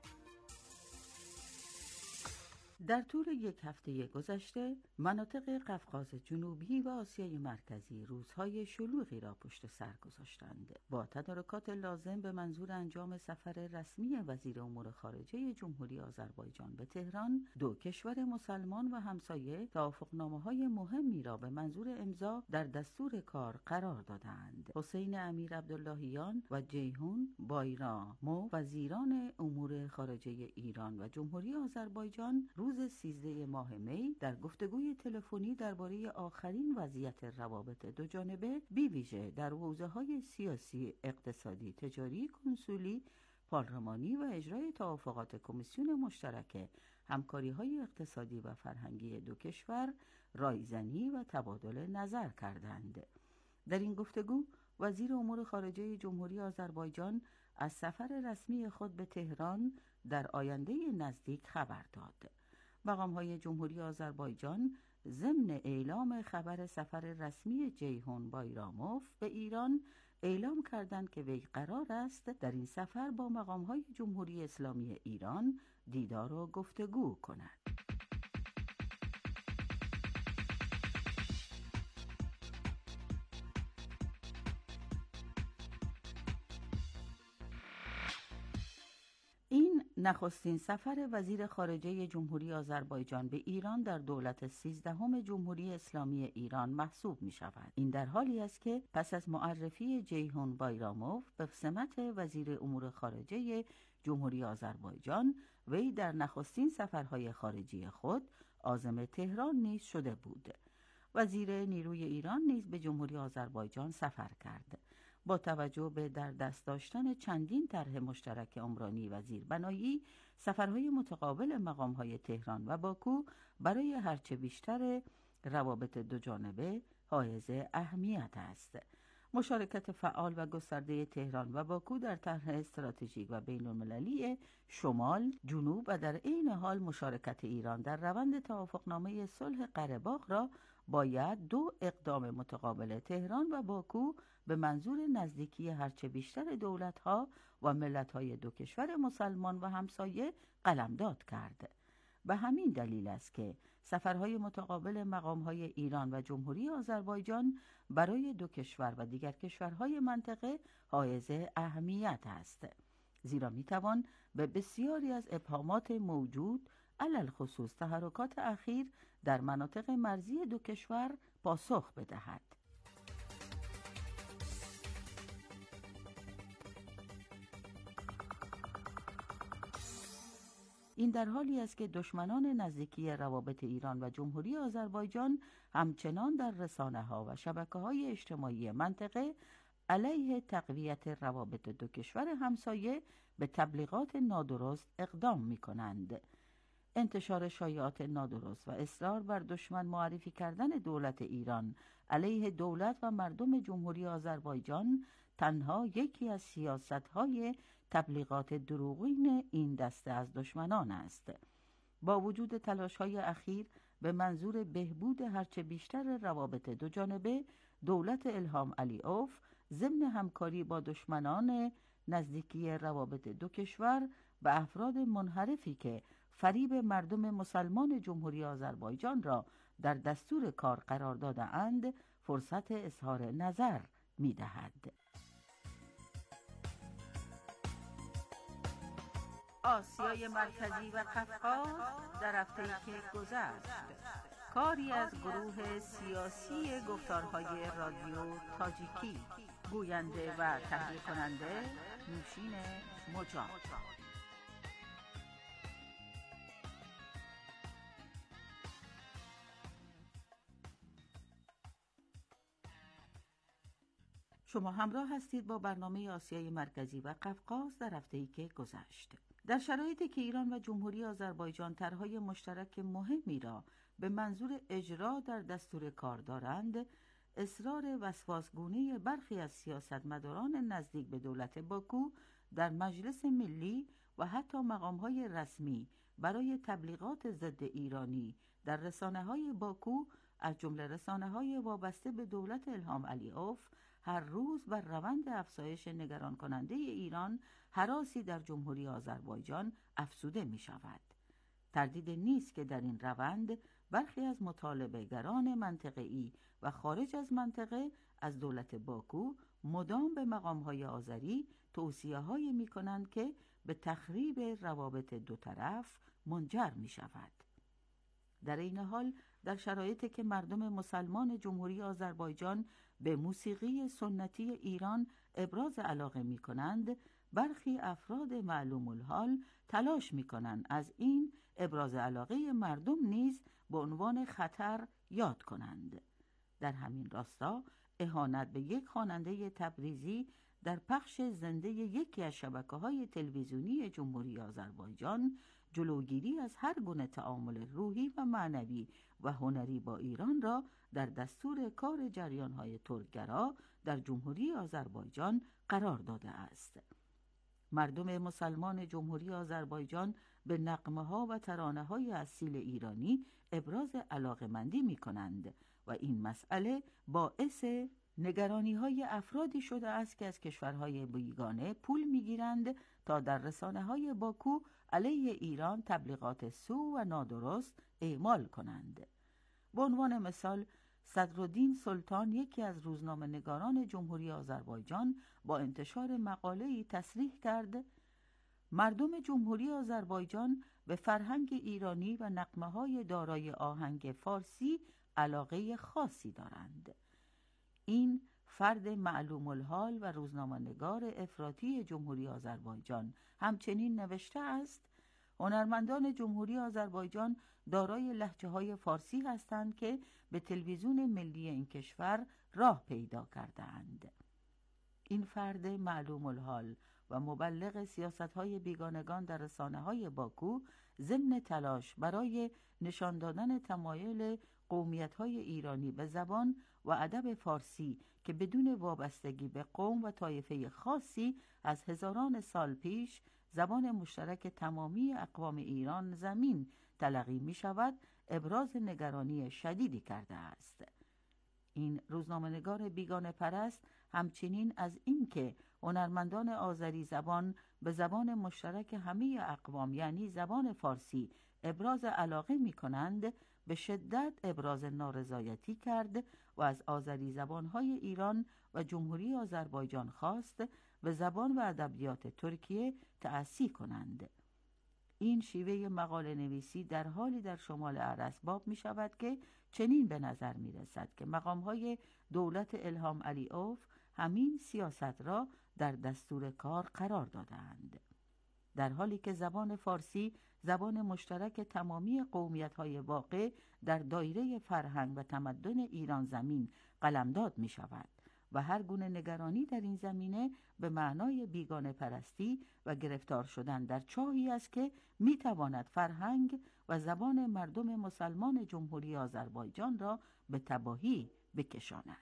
در طول یک هفته گذشته مناطق قفقاز جنوبی و آسیای مرکزی روزهای شلوغی را پشت سر گذاشتند. با تدارکات لازم به منظور انجام سفر رسمی وزیر امور خارجه جمهوری آذربایجان به تهران، دو کشور مسلمان و همسایه توافقنامه‌های مهمی را به منظور امضا در دستور کار قرار دادند. حسین امیر عبداللهیان و جیهون بایراموف وزیران امور خارجه ایران و جمهوری آذربایجان روز 13 ماه می در گفتگوی تلفنی درباره آخرین وضعیت روابط دو جانبه بی ویژه در حوزه‌های سیاسی، اقتصادی، تجاری، کنسولی، پارلمانی و اجرای توافقات کمیسیون مشترک همکاری‌های اقتصادی و فرهنگی دو کشور رایزنی و تبادل نظر کردند. در این گفتگو وزیر امور خارجه جمهوری آذربایجان از سفر رسمی خود به تهران در آینده نزدیک خبر داد. مقام‌های جمهوری آذربایجان ضمن اعلام خبر سفر رسمی جیهون بایراموف به ایران اعلام کردند که وی قرار است در این سفر با مقام‌های جمهوری اسلامی ایران دیدار و گفتگو کند. نخستین سفر وزیر خارجه جمهوری آذربایجان به ایران در دولت 13 جمهوری اسلامی ایران محسوب می شود. این در حالی است که پس از معرفی جیهون بایراموف به سمت وزیر امور خارجه جمهوری آذربایجان، وی در نخستین سفرهای خارجی خود عازم تهران نیز شده بود. وزیر نیروی ایران نیز به جمهوری آذربایجان سفر کرد. با توجه به در دست داشتن چندین طرح مشترک عمرانی و زیربنایی، سفرهای متقابل مقام‌های تهران و باکو برای هرچه بیشتر روابط دو جانبه حائز اهمیت است. مشارکت فعال و گسترده تهران و باکو در طرح استراتژیک و بین‌المللی شمال، جنوب و در عین حال مشارکت ایران در روند توافقنامه صلح قره‌باغ را باید دو اقدام متقابل تهران و باکو به منظور نزدیکی هرچه بیشتر دولت‌ها و ملت‌های دو کشور مسلمان و همسایه قلمداد کرد. به همین دلیل است که سفرهای متقابل مقام‌های ایران و جمهوری آذربایجان برای دو کشور و دیگر کشورهای منطقه حائز اهمیت است، زیرا می‌توان به بسیاری از ابهامات موجود، علل خصوص تحرکات اخیر در مناطق مرزی دو کشور پاسخ بدهد. این در حالی است که دشمنان نزدیکی روابط ایران و جمهوری آذربایجان همچنان در رسانه‌ها و شبکه‌های اجتماعی منطقه علیه تقویت روابط دو کشور همسایه به تبلیغات نادرست اقدام می‌کنند. انتشار شایعات نادرست و اصرار بر دشمن معرفی کردن دولت ایران علیه دولت و مردم جمهوری آذربایجان تنها یکی از سیاست‌های تبلیغات دروغین این دسته از دشمنان است. با وجود تلاش‌های اخیر به منظور بهبود هرچه بیشتر روابط دو جانبه، دولت الهام علیوف ضمن همکاری با دشمنان نزدیکی روابط دو کشور به افراد منحرفی که فریب مردم مسلمان جمهوری آذربایجان را در دستور کار قرار داده‌اند فرصت اظهار نظر می‌دهد. آسیای مرکزی و قفقاز در هفته‌ای که گذشت، کاری از گروه سیاسی گفتارهای رادیو تاجیکی، گوینده و تهیه کننده نوشین مجاد. شما همراه هستید با برنامه آسیای مرکزی و قفقاز در هفته‌ای که گذشت. در شرایطی که ایران و جمهوری آذربایجان طرح‌های مشترک مهمی را به منظور اجرا در دستور کار دارند، اصرار وسواسگونه برخی از سیاستمداران نزدیک به دولت باکو در مجلس ملی و حتی مقام‌های رسمی برای تبلیغات ضد ایرانی در رسانه‌های باکو از جمله رسانه‌های وابسته به دولت الهام علیوف هر روز بر روند افزایش نگران کننده ایران هراسی در جمهوری آذربایجان افزوده می شود. تردید نیست که در این روند برخی از مطالبه‌گران منطقه‌ای و خارج از منطقه از دولت باکو مدام به مقام‌های آذری توصیه‌هایی می‌کنند که به تخریب روابط دو طرف منجر می شود. در این حال در شرایطی که مردم مسلمان جمهوری آذربایجان به موسیقی سنتی ایران ابراز علاقه می کنند، برخی افراد معلوم الحال تلاش می کنند از این ابراز علاقه مردم نیز به عنوان خطر یاد کنند. در همین راستا اهانت به یک خواننده تبریزی در پخش زنده یکی از شبکه‌های تلویزیونی جمهوری آذربایجان جلوگیری از هر گونه تعامل روحی و معنوی و هنری با ایران را در دستور کار جریان‌های ترک‌گرا در جمهوری آذربایجان قرار داده است. مردم مسلمان جمهوری آذربایجان به نغمه‌ها و ترانه‌های اصیل ایرانی ابراز علاقه‌مندی می‌کنند و این مسئله باعث نگرانی‌های افرادی شده است که از کشورهای بیگانه پول می‌گیرند تا در رسانه‌های باکو علیه ایران تبلیغات سو و نادرست اعمال کنند. به عنوان مثال، صدرالدین سلطان، یکی از روزنامه‌نگاران جمهوری آذربایجان، با انتشار مقاله‌ای تصریح کرد: مردم جمهوری آذربایجان به فرهنگ ایرانی و نغمه‌های دارای آهنگ فارسی علاقه خاصی دارند. این فرد معلوم الحال و روزنامه‌نگار افراطی جمهوری آذربایجان همچنین نوشته است: هنرمندان جمهوری آذربایجان دارای لهجه‌های فارسی هستند که به تلویزیون ملی این کشور راه پیدا کرده‌اند. این فرد معلوم الحال و مبلغ سیاست‌های بیگانگان در رسانه‌های باکو ضمن تلاش برای نشان دادن تمایل قومیت‌های ایرانی به زبان و ادب فارسی که بدون وابستگی به قوم و طایفه خاصی از هزاران سال پیش زبان مشترک تمامی اقوام ایران زمین تلقی می شود، ابراز نگرانی شدیدی کرده است. این روزنامه‌نگار بیگانه پرست همچنین از اینکه هنرمندان آذری زبان به زبان مشترک همه اقوام یعنی زبان فارسی ابراز علاقه می کنند به شدت ابراز نارضایتی کرد و از آذری زبانهای ایران و جمهوری آذربایجان خواست به زبان و ادبیات ترکیه تأسی کنند. این شیوه مقاله نویسی در حالی در شمال ارسباب می شود که چنین به نظر می رسد که مقامهای دولت الهام علیوف همین سیاست را در دستور کار قرار دادند. در حالی که زبان فارسی زبان مشترک تمامی قومیت‌های واقع در دایره فرهنگ و تمدن ایران زمین قلمداد می شود و هر گونه نگرانی در این زمینه به معنای بیگانه پرستی و گرفتار شدن در چاهی است که می تواند فرهنگ و زبان مردم مسلمان جمهوری آذربایجان را به تباهی بکشاند.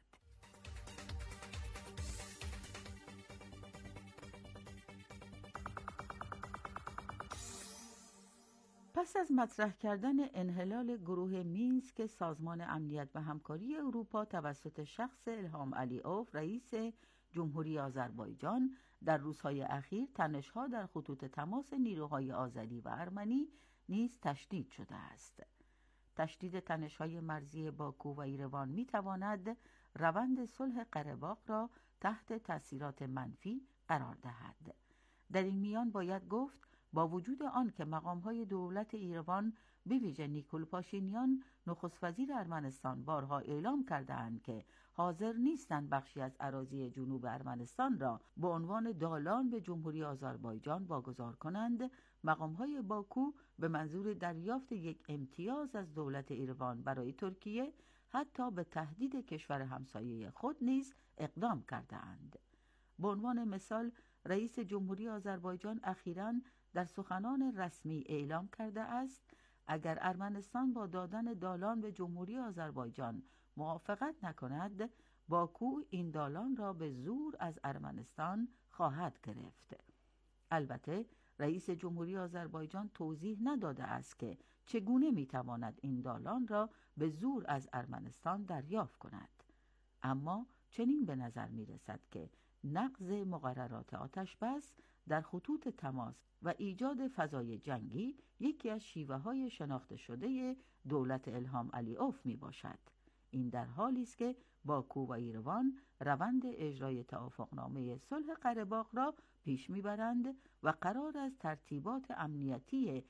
پس از مطرح کردن انحلال گروه مینسک سازمان امنیت و همکاری اروپا توسط شخص الهام علیوف رئیس جمهوری آذربایجان در روزهای اخیر تنش‌ها در خطوط تماس نیروهای آذری و ارمنی نیز تشدید شده است. تشدید تنش‌های مرزی باکو و ایروان می‌تواند روند صلح قره‌باغ را تحت تأثیرات منفی قرار دهد. در این میان باید گفت با وجود آن که مقام‌های دولت ایروان به ویژه نیکول پاشینیان نخست وزیر ارمنستان بارها اعلام کرده‌اند که حاضر نیستند بخشی از اراضی جنوب ارمنستان را به عنوان دالان به جمهوری آذربایجان واگذار کنند، مقام‌های باکو به منظور دریافت یک امتیاز از دولت ایروان برای ترکیه حتی به تهدید کشور همسایه خود نیز اقدام کرده‌اند. به عنوان مثال رئیس جمهوری آذربایجان اخیراً در سخنان رسمی اعلام کرده است اگر ارمنستان با دادن دالان به جمهوری آذربایجان موافقت نکند، باکو این دالان را به زور از ارمنستان خواهد گرفت. البته رئیس جمهوری آذربایجان توضیح نداده است که چگونه میتواند این دالان را به زور از ارمنستان دریافت کند. اما چنین به نظر میرسد که نقض مقررات آتشبس در خطوط تماس و ایجاد فضای جنگی یکی از شیوه‌های شناخته شده دولت الهام علیوف میباشد. این در حالی است که باکو و ایروان روند اجرای توافقنامه صلح قره‌باغ را پیش میبرند و قرار است ترتیبات امنیتی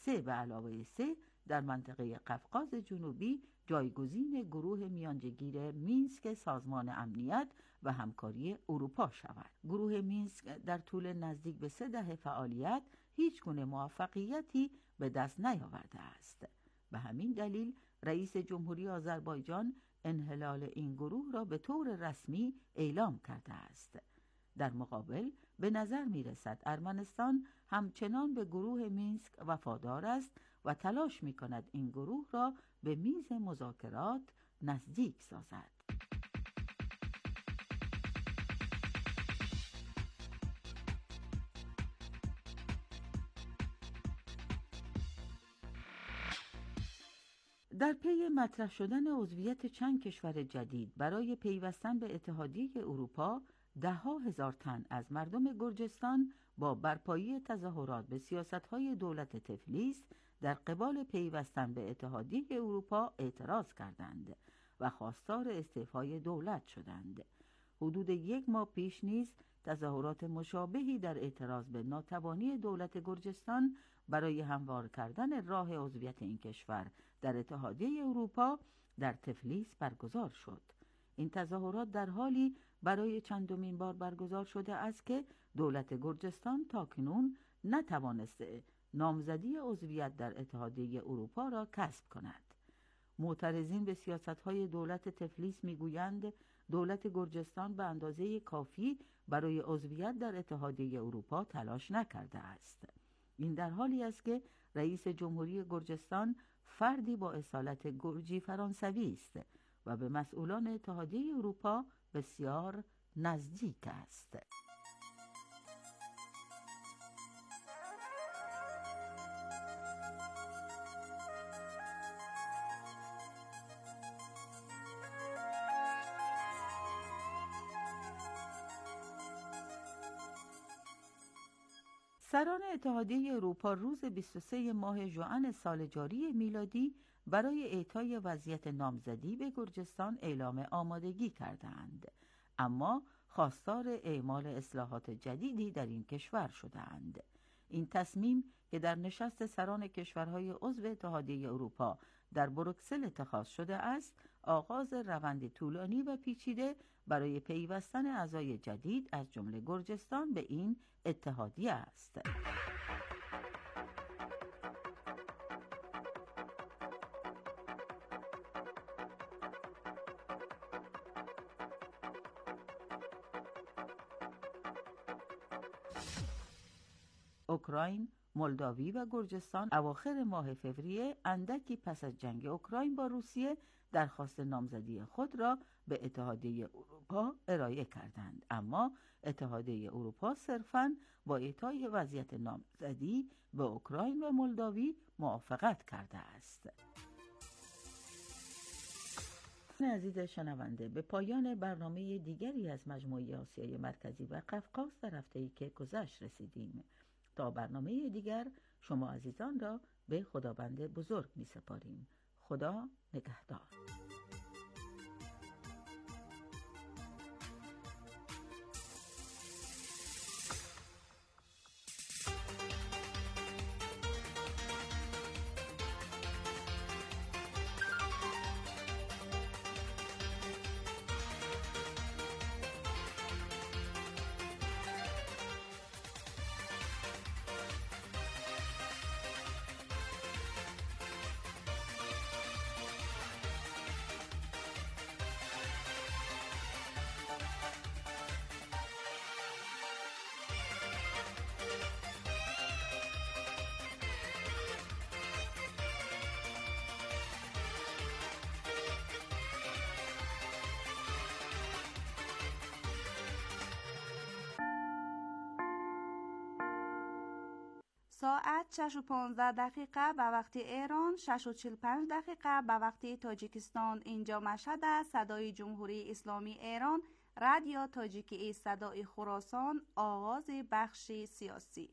3+3 در منطقه قفقاز جنوبی جایگزین گروه میانجیگیر مینسک سازمان امنیت و همکاری اروپا شود. گروه مینسک در طول نزدیک به 3 دهه فعالیت هیچ گونه موفقیتی به دست نیاورده است. به همین دلیل رئیس جمهوری آذربایجان انحلال این گروه را به طور رسمی اعلام کرده است. در مقابل به نظر می رسد ارمنستان همچنان به گروه مینسک وفادار است و تلاش می کند این گروه را به میز مذاکرات نزدیک سازد. در پی مطرح شدن عضویت چند کشور جدید برای پیوستن به اتحادیه اروپا، 10,000 تن از مردم گرجستان با برپایی تظاهرات به سیاست‌های دولت تفلیس در قبال پیوستن به اتحادیه اروپا اعتراض کردند و خواستار استعفای دولت شدند. حدود 1 ماه پیش نیز تظاهرات مشابهی در اعتراض به ناتوانی دولت گرجستان برای هموار کردن راه عضویت این کشور در اتحادیه اروپا در تفلیس برگزار شد. این تظاهرات در حالی برای چندمین بار برگزار شده است که دولت گرجستان تاکنون نتوانسته نامزدی عضویت در اتحادیه اروپا را کسب کند. معترضین به سیاست‌های دولت تفلیس می‌گویند دولت گرجستان به اندازه کافی برای عضویت در اتحادیه اروپا تلاش نکرده است. این در حالی است که رئیس جمهوری گرجستان فردی با اصالت گرجی فرانسوی است و به مسئولان اتحادیه اروپا بسیار نزدیک است. سران اتحادیه اروپا روز 23 ماه ژوئن سال جاری میلادی برای اعطای وضعیت نامزدی به گرجستان اعلام آمادگی کردند، اما خواستار اعمال اصلاحات جدیدی در این کشور شدند. این تصمیم که در نشست سران کشورهای عضو اتحادیه اروپا در بروکسل اتخاذ شده است، آغاز روند طولانی و پیچیده برای پیوستن اعضای جدید از جمله گرجستان به این اتحادیه است. اوکراین، مولداوی و گرجستان اواخر ماه فوریه اندکی پس از جنگ اوکراین با روسیه درخواست نامزدی خود را به اتحادیه اروپا ارائه کردند، اما اتحادیه اروپا صرفاً با اعطای وضعیت نامزدی به اوکراین و مولداوی موافقت کرده است. عزیز شنونده، به پایان برنامه دیگری از مجموعه آسیای مرکزی و قفقاز در هفته‌ای که گذشت رسیدیم. تا برنامه دیگر شما عزیزان را به خداوند بزرگ می سپاریم. خدا نگهدار. ساعت 6:15 به وقت ایران، 6:45 به وقت تاجیکستان. اینجا مشهد است. صدای جمهوری اسلامی ایران، رادیو تاجیکی صدای خراسان. آغاز بخش سیاسی.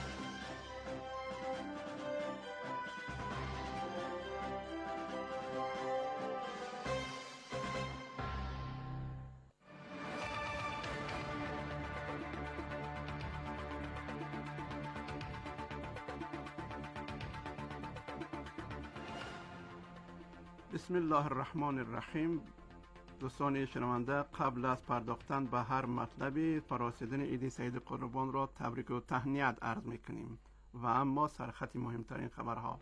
بسم الله الرحمن الرحیم. دوستان شنونده، قبل از پرداختن به هر مطلبی، فراسیدن عید سعید قربان را تبریک و تهنیت عرض میکنیم و اما سرخط مهمترین خبرها: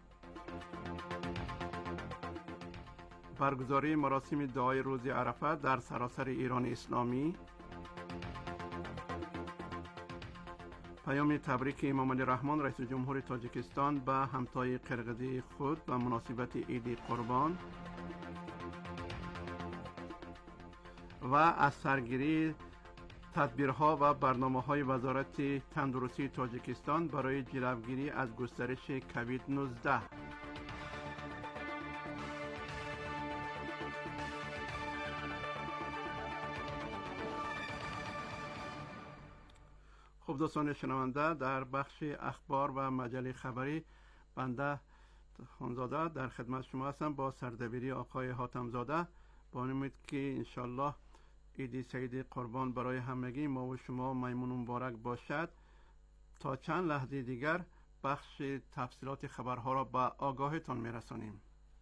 برگزاری مراسم دعای روز عرفه در سراسر ایران اسلامی، پیام تبریک امام علی رحمان رئیس جمهور تاجیکستان به همتای قرقیزی خود به مناسبت عید قربان و از سرگیری تدبیرها و برنامه‌های وزارت تندرستی تاجیکستان برای جلوگیری از گسترش کووید 19. خب دوستان شنونده، در بخش اخبار و مجله خبری بنده خانزاده در خدمت شما هستم با سردبیری آقای حاتمزاده، با امید که انشالله عید سعید قربان برای همگی ما و شما میمون و مبارک باشد. تا چند لحظه دیگر بخش تفصیلات خبرها را به آگاهتان میرسانیم.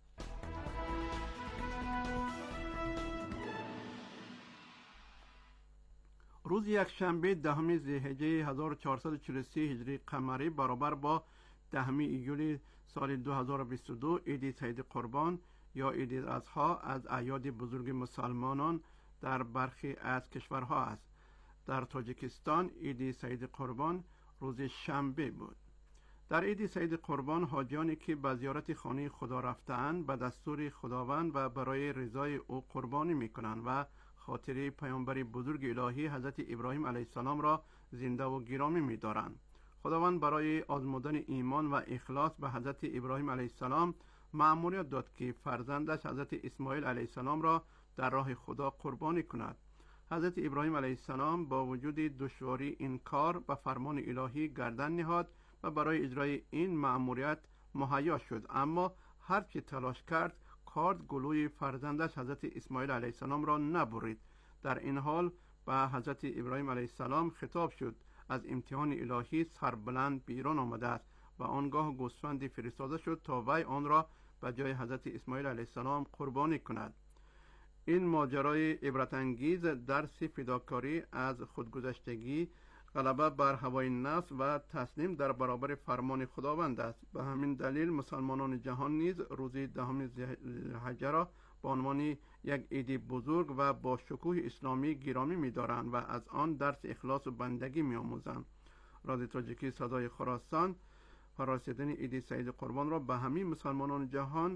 روز یکشنبه 10 ذی‌حجه 1443 هجری قمری برابر با 10 ایول سال 2022 عید سعید قربان یا عید الاضحی از اعیاد بزرگ مسلمانان در برخی از کشورها است. در تاجیکستان عید سعید قربان روز شنبه بود. در عید سعید قربان حاجیانی که به زیارت خانه خدا رفته‌اند به دستور خداوند و برای رضای او قربانی می‌کنند و خاطره پیامبر بزرگ الهی حضرت ابراهیم علیه السلام را زنده و گرامی می‌دارند. خداوند برای آزمودن ایمان و اخلاص به حضرت ابراهیم علیه السلام مأموریت داد که فرزندش حضرت اسماعیل علیه السلام را در راه خدا قربانی کند. حضرت ابراهیم علیه السلام با وجود دشواری این کار به فرمان الهی گردن نهاد و برای اجرای این مأموریت مهیا شد، اما هر چه تلاش کرد کارد گلوی فرزندش حضرت اسماعیل علیه السلام را نبرید. در این حال به حضرت ابراهیم علیه السلام خطاب شد از امتحان الهی سربلند بیرون آمده است و آنگاه گوسفندی فرستاده شد تا وی آن را به جای حضرت اسماعیل علیه السلام قربانی کند. این ماجرای عبرت انگیز درس فداکاری از خودگذشتگی، غلبه بر هوای نفس و تسلیم در برابر فرمان خداوند است. به همین دلیل مسلمانان جهان نیز روز 10 ذوالحجه را به عنوان یک عید بزرگ و با شکوه اسلامی گرامی می‌دارند و از آن درس اخلاص و بندگی می‌آموزند. رادیو تاجیکی صدای خراسان فرارسیدن عید سعید قربان را به همه مسلمانان جهان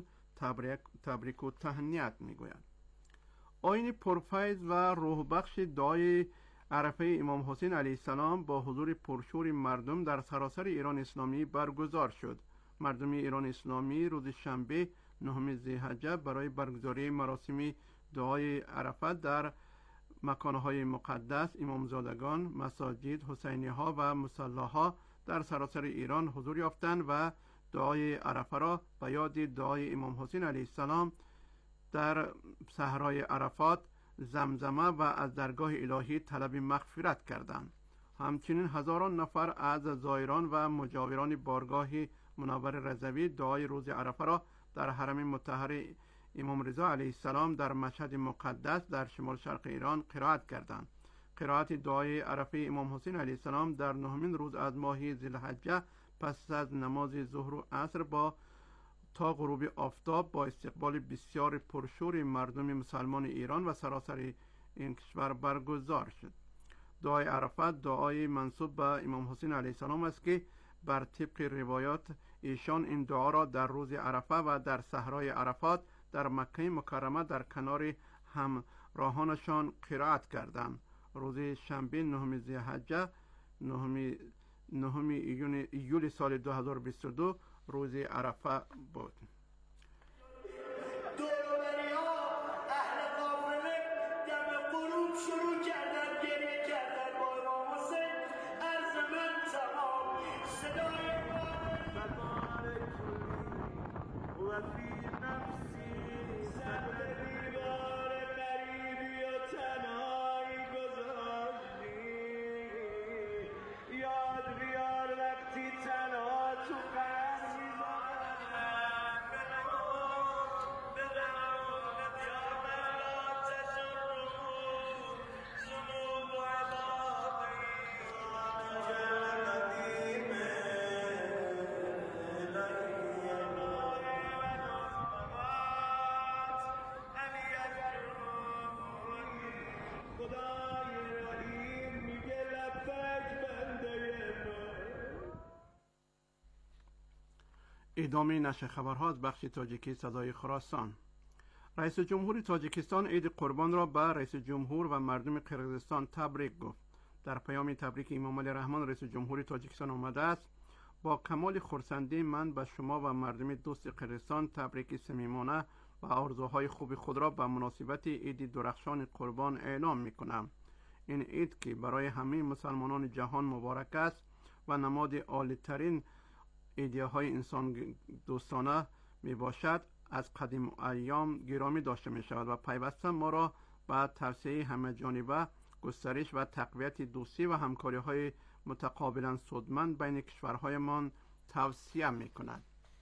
تبریک و تهنیت می‌گوید. آیین پرفیض و روح بخش دعای عرفه امام حسین علیه السلام با حضور پرشور مردم در سراسر ایران اسلامی برگزار شد. مردم ایران اسلامی روز شنبه 9 ذوالحجه برای برگزاری مراسم دعای عرفه در مکانهای مقدس، امامزادگان، مساجد، حسینی‌ها و مصلاها در سراسر ایران حضور یافتند و دعای عرفه را به یاد دعای امام حسین علیه السلام در صحرای عرفات زمزمه و از درگاه الهی طلب مغفرت کردند. همچنین هزاران نفر از زائران و مجاوران بارگاه منور رضوی دعای روز عرفه را در حرم مطهر امام رضا علیه السلام در مشهد مقدس در شمال شرق ایران قرائت کردند. قرائت دعای عرفه امام حسین علیه السلام در 9مین روز از ماه ذوالحجه پس از نماز ظهر و عصر تا غروب آفتاب با استقبال بسیار پرشور مردم مسلمان ایران و سراسر این کشور برگزار شد. دعای عرفات دعای منسوب به امام حسین علیه السلام است که بر طبق روایات ایشان این دعا را در روز عرفه و در صحرای عرفات در مکه مکرمه در کنار همراهانشان قرائت کردند. روز شنبه 9 ذوالحجه 9 ایول سال 2022 روز عرفه بود. ادامه نشر خبرها از بخش تاجیکی صدای خراسان. رئیس جمهور تاجیکستان عید قربان را به رئیس جمهور و مردم قرقیزستان تبریک گفت. در پیام تبریک امام علی رحمان رئیس جمهور تاجیکستان آمده است: با کمال خرسندی من به شما و مردم دوست قرقیزستان تبریک صمیمانه و آرزوهای خوب خود را به مناسبت عید درخشان قربان اعلام می کنم. این عید که برای همه مسلمانان جهان مبارک است و نماد عالی‌ترین ایده‌های انسان دوستانه می باشد، از قدیم ایام گرامی داشته می شود و پیوسته ما را به توسعه همه جانبه، گسترش و تقویت دوستی و همکاری های متقابلا سودمند بین کشورهایمان توصیه می کند.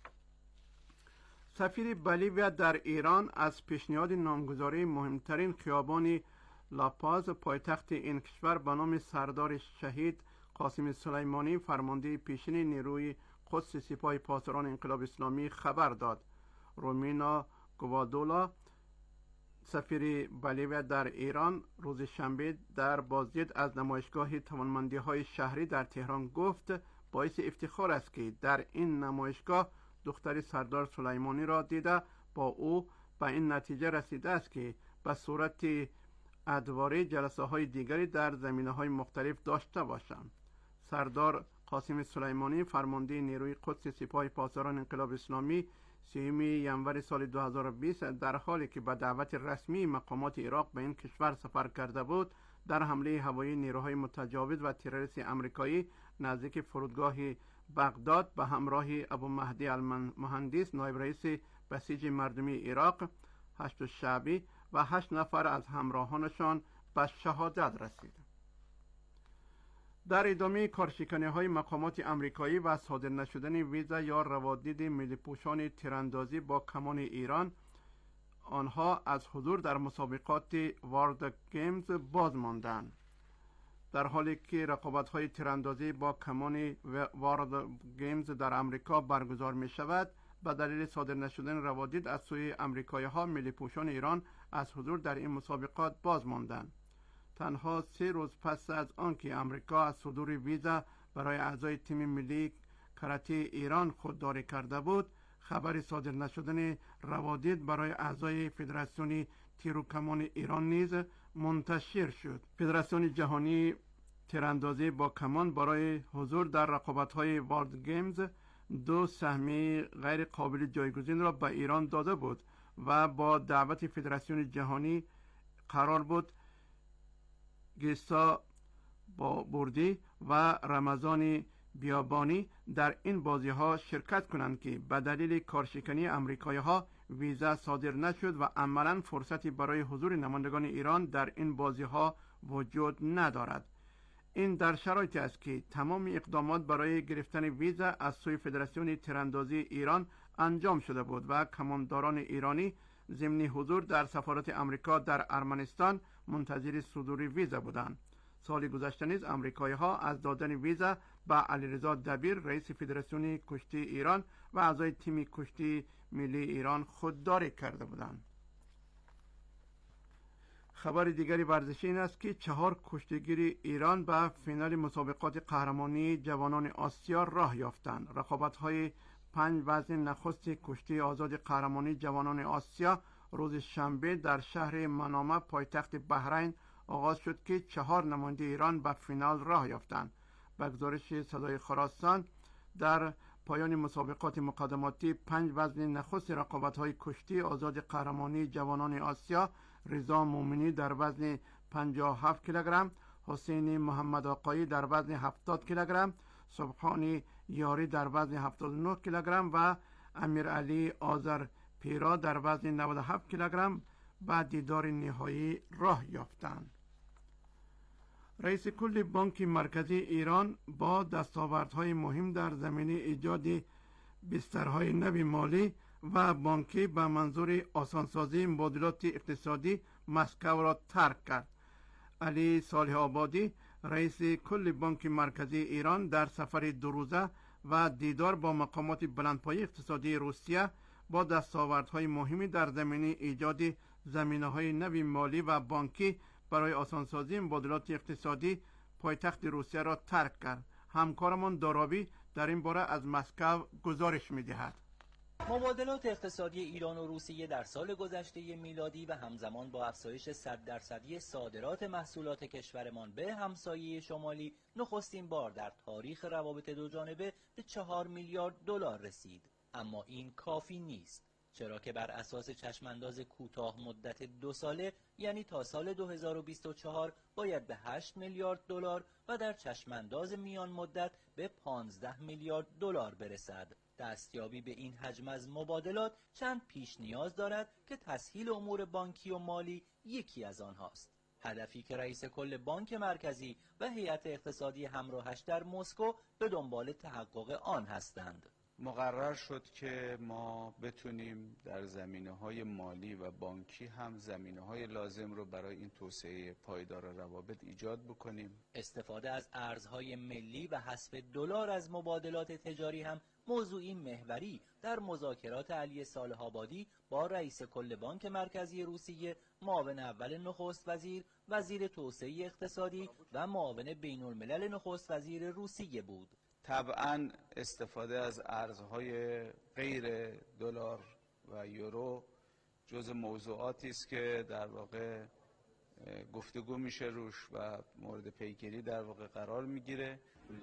سفیر بولیویا در ایران از پیشنهاد نامگذاری مهمترین خیابان لاپاز پایتخت این کشور به نام سردار شهید قاسم سلیمانی فرمانده پیشین نیروی قدس سپاه پاسداران انقلاب اسلامی خبر داد. رومینا گوادولا سفیر بولیویا در ایران روز شنبه در بازدید از نمایشگاه توانمندی‌های شهری در تهران گفت: باعث افتخار است که در این نمایشگاه دختر سردار سلیمانی را دیده با او به این نتیجه رسیده است که به صورت ادواری جلسه های دیگری در زمینه های مختلف داشته باشند. سردار قاسم سلیمانی فرمانده نیروی قدس سپاه پاسداران انقلاب اسلامی 3 ینوری سال 2020 در حالی که به دعوت رسمی مقامات عراق به این کشور سفر کرده بود، در حمله هوایی نیروهای متجاوز و تروریست آمریکایی نزدیک فرودگاه بغداد به همراه ابو مهدی المهندس نایب رئیس بسیج مردمی عراق 8 شعبی و 8 نفر از همراهانشان به شهادت رسید. در ادامه کارشکنی‌های مقامات آمریکایی و صادر نشدن ویزا یا روادید ملی‌پوشان تیراندازی با کمان ایران، آنها از حضور در مسابقات وارد گیمز باز ماندند. در حالی که رقابت‌های تیراندازی با کمان وارد گیمز در آمریکا برگزار می‌شود، به دلیل صادر نشدن روادید از سوی آمریکایی‌ها ملی‌پوشان ایران از حضور در این مسابقات باز ماندند. تنها 3 روز پس از آنکه آمریکا از صدور ویزا برای اعضای تیم ملی کاراته ایران خودداری کرده بود، خبر صادر نشدن روادید برای اعضای فدراسیون تیروکمان ایران نیز منتشر شد. فدراسیون جهانی تیراندازی با کمان برای حضور در رقابت‌های وارلد گیمز 2 سهمیه غیر قابل جایگزین را به ایران داده بود و با دعوت فدراسیون جهانی قرار بود گیسا بردی و رمضان بیابانی در این بازی ها شرکت کنند که به دلیل کارشکنی آمریکایی ها ویزا صادر نشد و عملا فرصتی برای حضور نمایندگان ایران در این بازی ها وجود ندارد. این در شرایطی است که تمام اقدامات برای گرفتن ویزا از سوی فدراسیون تیراندازی ایران انجام شده بود و کمانداران ایرانی ضمن حضور در سفارت آمریکا در ارمنستان منتظر صدور ویزا بودند. سال گذشته نیز آمریکایی ها از دادن ویزا به علیرضا دبیر رئیس فدراسیون کشتی ایران و اعضای تیم کشتی ملی ایران خودداری کرده بودند. خبر دیگری ورزشی این است که 4 کشتیگیر ایران به فینال مسابقات قهرمانی جوانان آسیا راه یافتند. رقابت‌های 5 وزن نخست کشتی آزاد قهرمانی جوانان آسیا روز شنبه در شهر منامه پایتخت بحرین آغاز شد که 4 نماینده ایران به فینال راه یافتند. به گزارش صدای خراسان، در پایان مسابقات مقدماتی 5 وزن نخست رقابت‌های کشتی آزاد قهرمانی جوانان آسیا، رضا مومنی در وزن 57 کیلوگرم، حسین محمد آقایی در وزن 70 کیلوگرم، سبحانی یاری در وزن 79 کیلوگرم و امیرعلی آذر پیرا در وزن 97 کیلوگرم به دیدار نهایی راه یافتند. رئیس کل بانک مرکزی ایران با دستاوردهای مهم در زمینه ایجاد بسترهای نو مالی و بانکی به منظور آسانسازی مبادلات اقتصادی مسکو را ترک کرد. علی صالح آبادی رئیس کل بانک مرکزی ایران در سفر 2 روزه و دیدار با مقامات بلندپایه اقتصادی روسیه با دستاوردهای مهمی در زمینه ایجاد زمینه‌های نو مالی و بانکی برای آسانسازی مبادلات اقتصادی پایتخت روسیه را ترک کرد. همکارمان دارابی در این باره از مسکو گزارش می‌دهد. مبادلات اقتصادی ایران و روسیه در سال گذشته میلادی و همزمان با افزایش 100% صادرات محصولات کشورمان به همسایه شمالی نخستین بار در تاریخ روابط دوجانبه به 4 میلیارد دلار رسید. اما این کافی نیست، چرا که بر اساس چشمانداز کوتاه مدت 2 ساله یعنی تا سال 2024 باید به 8 میلیارد دلار و در چشمانداز میان مدت به 15 میلیارد دلار برسد. دستیابی به این حجم از مبادلات چند پیش نیاز دارد که تسهیل امور بانکی و مالی یکی از آنهاست. هدفی که رئیس کل بانک مرکزی و هیئت اقتصادی همراهش در مسکو به دنبال تحقق آن هستند. مقرر شد که ما بتونیم در زمینه‌های مالی و بانکی هم زمینه‌های لازم رو برای این توسعه پایدار روابط ایجاد بکنیم. استفاده از ارزهای ملی و حذف دلار از مبادلات تجاری هم موضوعی محوری در مذاکرات علی صالح آبادی با رئیس کل بانک مرکزی روسیه، معاون اول نخست وزیر، وزیر توسعه اقتصادی و معاون بین الملل نخست وزیر روسیه بود. طبعا استفاده از ارزهای غیر دلار و یورو جز موضوعاتی است که در واقع گفتگو میشه روش و مورد پیگیری در واقع قرار میگیره.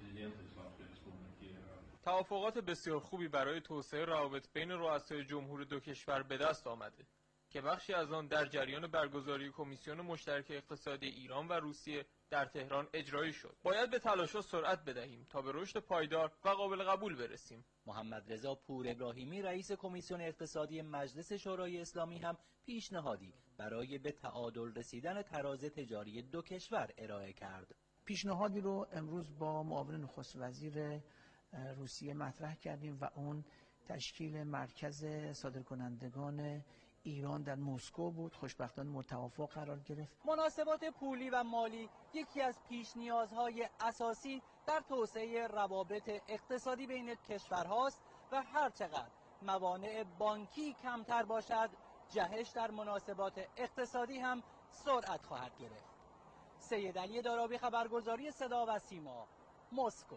توافقات بسیار خوبی برای توسعه روابط بین رؤسای جمهور دو کشور به دست آمده که بخشی از آن در جریان برگزاری کمیسیون مشترک اقتصادی ایران و روسیه در تهران اجرایی شد. باید به تلاش‌ها سرعت بدهیم تا به رشد پایدار و قابل قبول برسیم. محمد رضا پور ابراهیمی رئیس کمیسیون اقتصادی مجلس شورای اسلامی هم پیشنهادی برای به تعادل رسیدن تراز تجاری دو کشور ارائه کرد. پیشنهادی رو امروز با معاون نخست وزیر روسیه مطرح کردیم و اون تشکیل مرکز صادرکنندگان ایران در مسکو بود. خوشبختانه متوافق قرار گرفت. مناسبات پولی و مالی یکی از پیش نیازهای اساسی در توسعه روابط اقتصادی بین کشورهاست و هر چقدر موانع بانکی کمتر باشد، جهش در مناسبات اقتصادی هم سرعت خواهد گرفت. سید علی دارابی، خبرگزاری صدا و سیما، مسکو.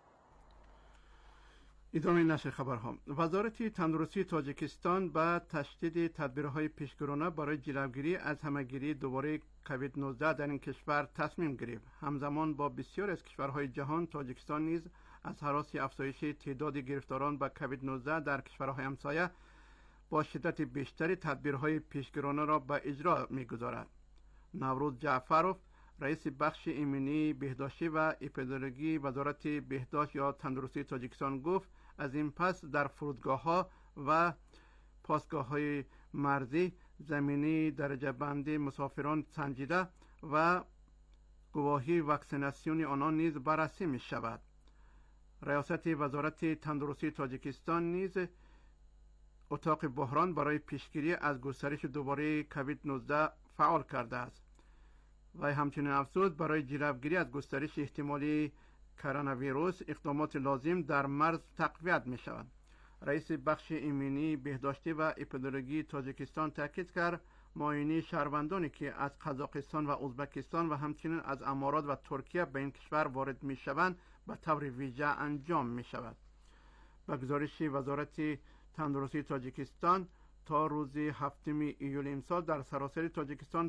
ادامه نشر خبرها. وزارت تندرستی تاجیکستان به تشدید تدبیرهای پیشگیرانه برای جلوگیری از همهگیری دوباره کووید 19 در این کشور تصمیم گرفت. همزمان با بسیار از کشورهای جهان، تاجیکستان نیز از هراس افزایش تعداد گرفتاران به کووید 19 در کشورهای همسایه با شدت بیشتری تدبیرهای پیشگیرانه را به اجرا می‌گذارد. نوروز جعفرов، رئیس بخش ایمنی بهداشتی و اپیدمیولوژی وزارت بهداشت یا تندرستی تاجیکستان گفت از این پس در فرودگاه‌ها و پاسگاه‌های مرزی زمینی درجه بندی مسافران سنجیده و گواهی واکسیناسیون آنان نیز بررسی می شود. ریاست وزارت تندرستی تاجیکستان نیز اتاق بحران برای پیشگیری از گسترش دوباره کووید 19 فعال کرده است و همچنین افزود برای جلوگیری از گسترش احتمالی کرونا ویروس اقدامات لازم در مرز تقویت می شود. رئیس بخش ایمنی بهداشتی و اپیدمیولوژی تاجیکستان تاکید کرد معاینه شهروندانی که از قزاقستان و ازبکستان و همچنین از امارات و ترکیه به این کشور وارد می شوند به طور ویژه انجام می شود. به گزارش وزارت تندرستی تاجیکستان تا روز 7 ایول امسال در سراسر تاجیکستان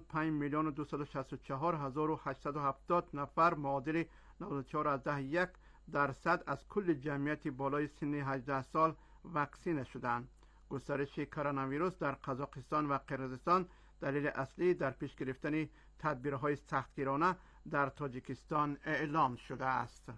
5,264,870 نفر معادل 94.1% از کل جمعیت بالای سن 18 سال واکسینه شدند. گسترش کرونا ویروس در قزاقستان و قرقیزستان دلیل اصلی در پیش گرفتن تدبیرهای سختگیرانه در تاجیکستان اعلام شده است.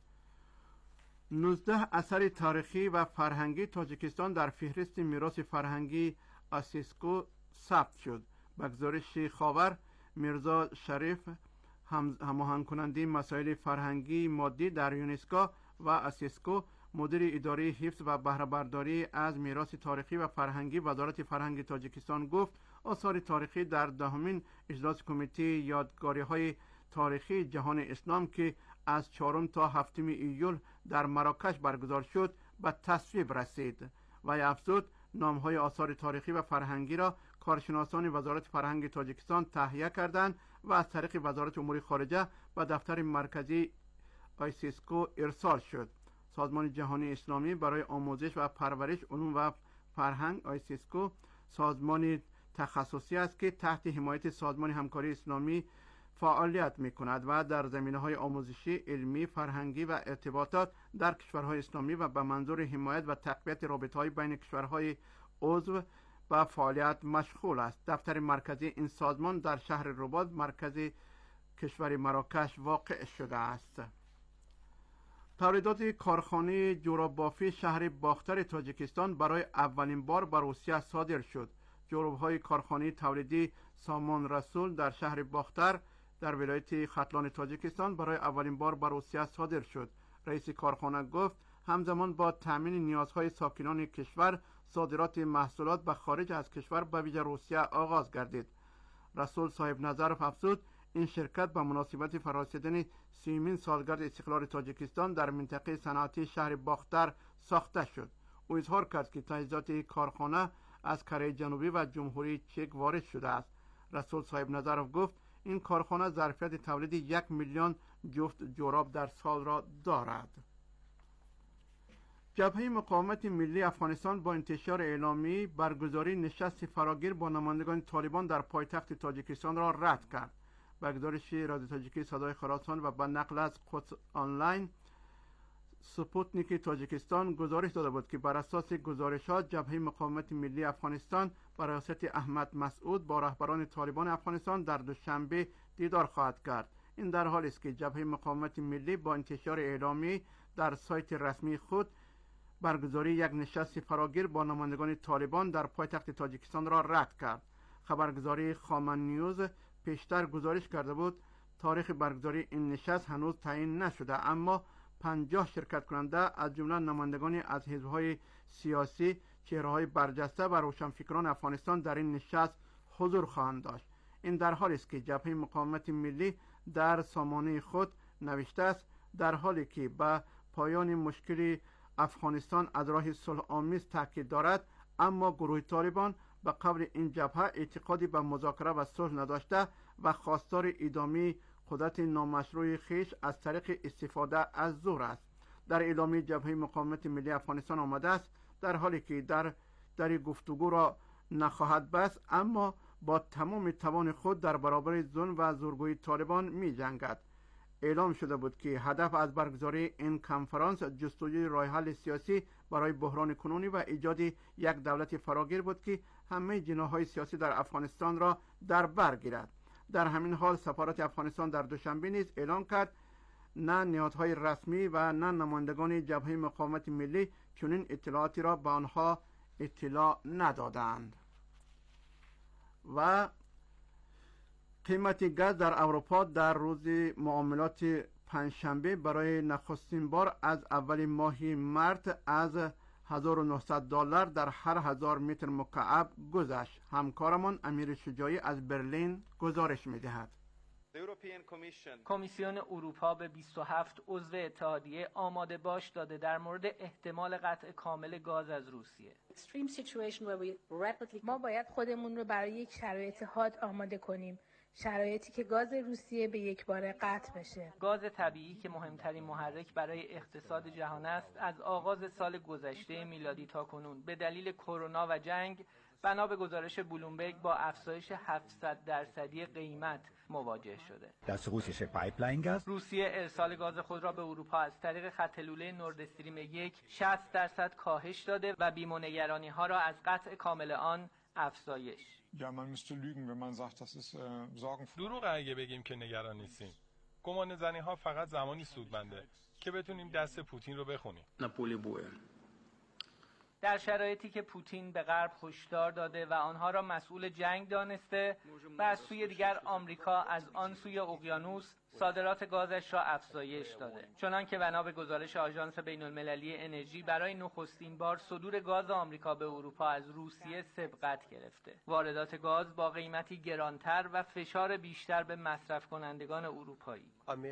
19 اثر تاریخی و فرهنگی تاجیکستان در فهرست میراث فرهنگی آسیسکو ثبت شد. به گزارش خاور میرزا شریف، هماهنگ کننده مسائل فرهنگی مادی در یونسکو و آسیسکو، مدیر اداره حفظ و بهره برداری از میراث تاریخی و فرهنگی وزارت فرهنگ تاجیکستان گفت آثار تاریخی در دهمین اجلاس کمیته یادگاری‌های تاریخی جهان اسلام که از 4 تا 7 ایول در مراکش برگزار شد به تصویب رسید و افزود نام‌های آثار تاریخی و فرهنگی را کارشناسان وزارت فرهنگ تاجیکستان تهیه کردند و از طریق وزارت امور خارجه به دفتر مرکزی آیسیسکو ارسال شد. سازمان جهانی اسلامی برای آموزش و پرورش علوم و فرهنگ آیسیسکو سازمان تخصصی است که تحت حمایت سازمان همکاری اسلامی فعالیت می‌کند و در زمینه‌های آموزشی، علمی، فرهنگی و ارتباطات در کشورهای اسلامی و به منظور حمایت و تقویت رابطه‌های بین کشورهای عضو به فعالیت مشغول است. دفتر مرکزی این سازمان در شهر رباط مرکز کشور مراکش واقع شده است. تولیدات کارخانه جوراب بافی شهر باختر تاجیکستان برای اولین بار به روسیه صادر شد. جوراب‌های کارخانه تولیدی سامان رسول در شهر باختر در ولایت ختلان تاجیکستان برای اولین بار به روسیه صادر شد. رئیس کارخانه گفت همزمان با تامین نیازهای ساکنان کشور صادرات محصولات به خارج از کشور به ویژه روسیه آغاز گردید. رسول صاحب نظر افزود این شرکت به مناسبت فرارسیدن 30مین سالگرد استقلال تاجیکستان در منطقه صنعتی شهر باختر ساخته شد. او اظهار کرد که تجهیزات کارخانه از کره جنوبی و جمهوری چک وارد شده است. رسول صاحب نظرов گفت این کارخانه ظرفیت تولید 1 میلیون جفت جوراب در سال را دارد. جبهه مقاومت ملی افغانستان با انتشار اعلامی برگزاری نشست فراگیر با نمایندگان طالبان در پایتخت تاجیکستان را رد کرد. به گزارش رادیو تاجیکی صدای خراسان و به نقل از قدس آنلاین، سپوتنیک تاجیکستان گزارش داده بود که بر اساس گزارشات جبهه مقاومت ملی افغانستان بر ریاست احمد مسعود با رهبران طالبان افغانستان در دوشنبه دیدار خواهد کرد. این در حالی است که جبهه مقاومت ملی با انتشار اعلامی در سایت رسمی خود برگزاری یک نشست فراگیر با نمایندگان طالبان در پایتخت تاجیکستان را رد کرد. خبرگزاری خامن نیوز پیشتر گزارش کرده بود تاریخ برگزاری این نشست هنوز تعیین نشده، اما 50 شرکت کننده از جمله نمایندگان از حزب‌های سیاسی، چهره‌های برجسته و روشنفکران افغانستان در این نشست حضور خواهند داشت. این در حالی است که جبهه مقاومت ملی در سامانه خود نوشته است در حالی که به پایان مشکل افغانستان از راه صلح آمیز تاکید دارد، اما گروه طالبان به قبل این جبهه اعتقادی به مذاکره و صلح نداشته و خواستار ادامه قدرت نامشروع خیش از طریق استفاده از زور است. در اعلامیه جبهه مقاومت ملی افغانستان آمده است در حالی که در گفتگو را نخواهد بست، اما با تمام توان خود در برابر ظلم و زورگویی طالبان می جنگد. اعلام شده بود که هدف از برگزاری این کنفرانس جستجوی راه حل سیاسی برای بحران کنونی و ایجاد یک دولت فراگیر بود که همه جناح‌های سیاسی در افغانستان را در بر گیرد. در همین حال سفارت افغانستان در دوشنبه نیز اعلام کرد نه نهادهای رسمی و نه نمایندگان جبهه مقاومت ملی چنین اطلاعاتی را به آنها اطلاع ندادند. و قیمت گاز در اروپا در روز معاملات پنجشنبه برای نخستین بار از اول ماه مارس از $1900 در هر 1000 متر مکعب گذشت. همکارمان امیر شجاعی از برلین گزارش می‌دهد. کمیسیون اروپا به 27 عضو اتحادیه آماده باش داده در مورد احتمال قطع کامل گاز از روسیه. ما باید خودمون رو برای یک شرایط حاد آماده کنیم، شرایطی که گاز روسیه به یک باره قطع بشه. گاز طبیعی که مهمترین محرک برای اقتصاد جهان است، از آغاز سال گذشته میلادی تا کنون به دلیل کرونا و جنگ بنا به گزارش بلومبرگ با افزایش 700% قیمت مواجه شده. روسیه ارسال گاز خود را به اروپا از طریق خط لوله نورد استریم 1 60% کاهش داده و بیمه‌نگرانی ها را از قطع کامل آن افزایش. دروغ اگه بگیم که نگران نیستیم. گمان زنی ها فقط زمانی سودمنده که بتونیم دست پوتین رو بخونیم. در شرایطی که پوتین به غرب هشدار داده و آنها را مسئول جنگ دانسته و از سوی دیگر آمریکا از آن سوی اقیانوس صادرات گازش را افزایش داده، چنان که بنا به گزارش آژانس بین‌المللی انرژی برای نخستین بار صدور گاز آمریکا به اروپا از روسیه سبقت گرفته. واردات گاز با قیمتی گرانتر و فشار بیشتر به مصرف کنندگان اروپایی.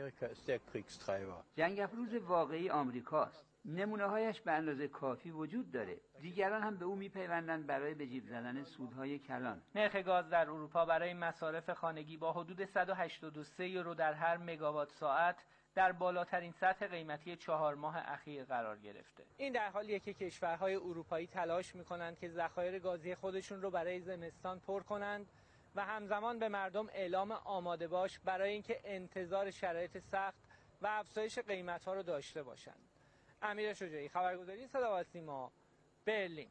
جنگ افروز واقعی آمریکاست. نمونه‌هایش به اندازه کافی وجود داره. دیگران هم به او می‌پیوندند برای به جیب زدن سودهای کلان. نرخ گاز در اروپا برای مصارف خانگی با حدود 183 یورو در هر مگاوات ساعت در بالاترین سطح قیمتی 4 ماه اخیر قرار گرفته. این در حالیه که کشورهای اروپایی تلاش می‌کنند که ذخایر گازی خودشون رو برای زمستان پر کنند و همزمان به مردم اعلام آماده باش برای اینکه انتظار شرایط سخت و افزایش قیمت‌ها رو داشته باشند. امیر شجاعی، خبرگزاری صدا و سیما، برلین.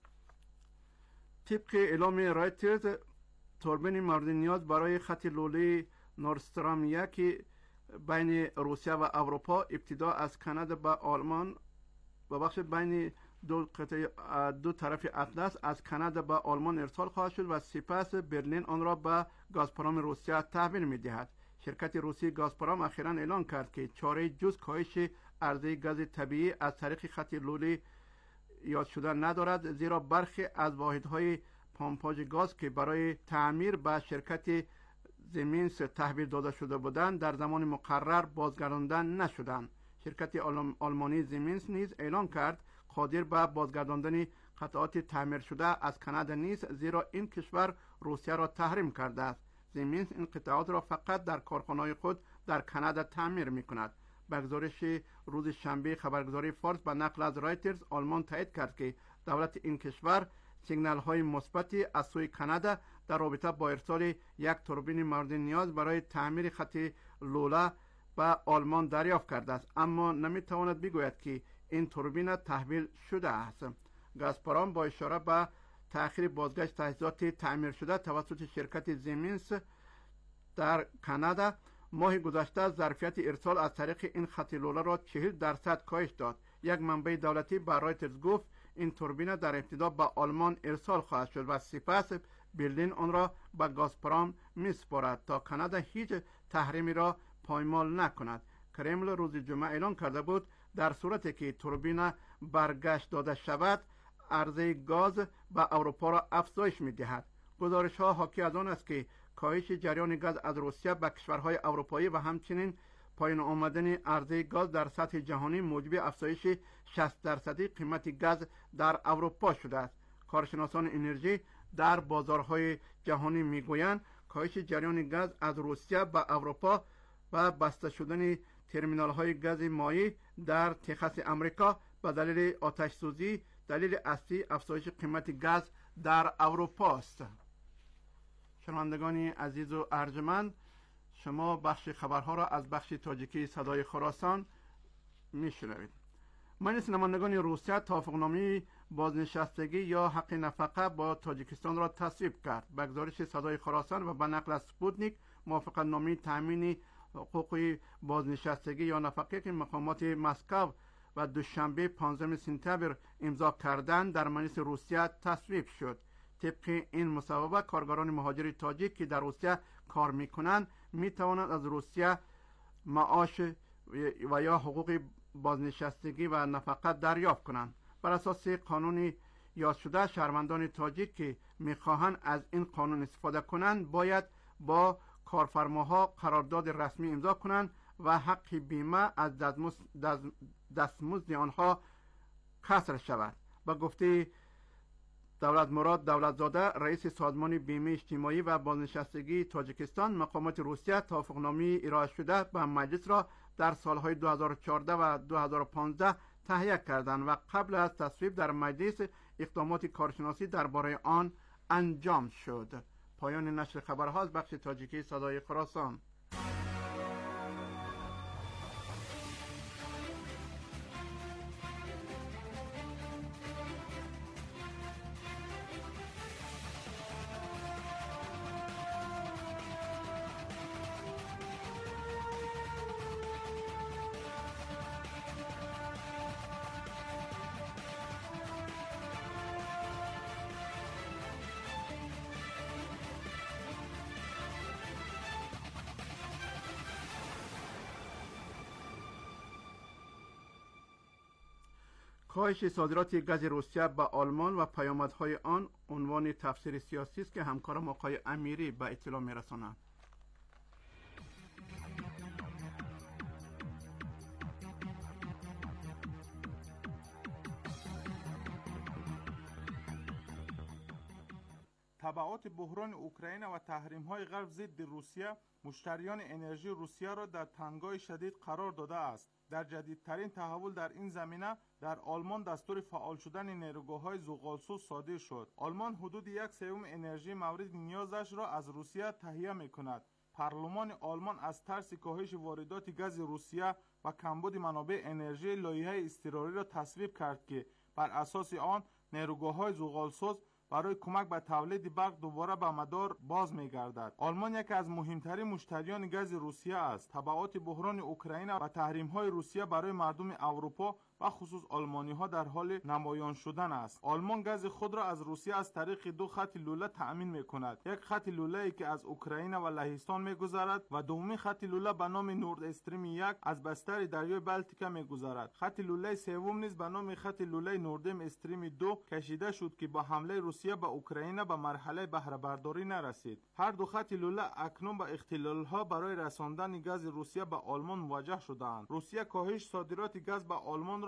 طبق اعلام رایترز، توربین مورد نیاز برای خط لوله نورسترام 1 بین روسیه و اروپا ابتدا از کانادا به آلمان و بخش بین دو طرف اطلس از کانادا به آلمان ارسال خواهد شد و سپس برلین آن را به گازپروم روسیه تحویل می‌دهد. شرکت روسی گازپروم اخیراً اعلان کرد که چاره جز کاهش عرضه گاز طبیعی از طریق خط لوله یاد شده ندارد، زیرا برخی از واحدهای پمپاژ گاز که برای تعمیر به شرکت زمینس تحویل داده شده بودند در زمان مقرر بازگردانده نشدند. شرکت آلمانی زمینس نیز اعلان کرد قادر به بازگرداندن قطعات تعمیر شده از کانادا نیست، زیرا این کشور روسیه را تحریم کرده است. زمینس این قطعات را فقط در کارخانه‌های خود در کانادا تعمیر می‌کند. به گزارش روز شنبه خبرگزاری فارس به نقل از رایترز، آلمان تایید کرد که دولت این کشور سیگنال های مثبتی از سوی کانادا در رابطه با ارسال یک توربین مورد نیاز برای تعمیر خط لولا به آلمان دریافت کرده است، اما نمیتواند بگوید که این توربین تحویل شده است. گازپرام با اشاره به تأخیر بازگشت تجهیزات تعمیر شده توسط شرکت زیمنس در کانادا ماه گذشته ظرفیت ارسال از طریق این خط لوله را 40% کاهش داد. یک منبع دولتی به رایترز گفت این توربین در ابتدا به آلمان ارسال خواهد شد و سپس برلین آن را به گازپرام می‌سپارد تا کانادا هیچ تحریمی را پایمال نکند. کرمل روز جمعه اعلام کرده بود در صورتی که توربین برگشت داده شود عرضه گاز به اروپا را افزایش می‌دهد. گزارش‌ها حاکی از آن است که کاهش جریان گاز از روسیه به کشورهای اروپایی و همچنین پایین آمدن عرضه گاز در سطح جهانی موجب افزایش 60% قیمت گاز در اروپا شده است. کارشناسان انرژی در بازارهای جهانی میگویند کاهش جریان گاز از روسیه به اروپا و بسته شدن ترمینال‌های گاز مایع در تگزاس آمریکا به دلیل آتش سوزی دلیل اصلی افزایش قیمت گاز در اروپا است. شنوندگان عزیز و ارجمند، شما بخش خبرها را از بخش تاجیکی صدای خراسان میشنوید. مجلس نمایندگان روسیه توافقنامه بازنشستگی یا حق نفقه با تاجیکستان را تصویب کرد. به گزارش صدای خراسان و به نقل از سپوتنیک، موافقتنامه تامین حقوق بازنشستگی یا نفقه که مقامات مسکو و دوشنبه 15 سپتامبر امضا کردند در مجلس روسیه تصویب شد. طبق این مصوبه کارگران مهاجر تاجیک که در روسیه کار میکنند میتوانند از روسیه معاش و یا حقوق بازنشستگی و نفقه دریافت کنند. بر اساس قانون یاد شده شهروندان تاجیک که میخواهند از این قانون استفاده کنند باید با کارفرماها قرارداد رسمی امضا کنند و حق بیمه از دستمزد آنها کسر شود. با گفته دولت مراد دولتزاده رئیس سازمان بیمه اجتماعی و بازنشستگی تاجیکستان، مقامات روسیه توافقنامه ارائه شده به مجلس را در سالهای 2014 و 2015 تهیه کردند و قبل از تصویب در مجلس اقدامات کارشناسی درباره آن انجام شد. پایان نشر خبرها از بخش تاجیکی صدای خراسان. کاهش صادرات گاز روسیه به آلمان و پیامدهای آن عنوان تفسیر سیاسی است که همکارم آقای امیری به اطلاع میرسانند. تبعات بحران اوکراین و تحریم‌های غرب ضد روسیه مشتریان انرژی روسیه را در تنگای شدید قرار داده است. در جدیدترین تحول در این زمینه در آلمان دستور فعال شدن نیروگاه‌های زغال‌سوز صادر شد. آلمان حدود 1/3 انرژی مورد نیازش را از روسیه تهیه می‌کند. پارلمان آلمان از ترس کاهش واردات گاز روسیه و کمبود منابع انرژی لایحه اضطراری را تصویب کرد که بر اساس آن نیروگاه‌های زغال‌سوز برای کمک به تولید برق دوباره به مدار باز می‌گردد. آلمان یکی از مهمترین مشتریان گاز روسیه است. تبعات بحران اوکراین و تحریم‌های روسیه برای مردم اروپا و خصوص آلمانی‌ها در حال نمایان شدن است. آلمان گاز خود را از روسیه از طریق 2 خط لوله تأمین می‌کند. یک خط لوله‌ای که از اوکراین و لهستان می‌گذرد و دومی خط لوله به نام نورد استریم 1 از بستر دریای بالتیک می‌گذرد. خط لوله سوم نیز به نام خط لوله نورد استریم 2 کشیده شد که با حمله روسیه به اوکراین به مرحله بهره برداری نرسید. هر دو خط لوله اکنون با اختلال‌ها برای رساندن گاز روسیه به آلمان مواجه شده‌اند. روسیه کاهش صادرات گاز به آلمان را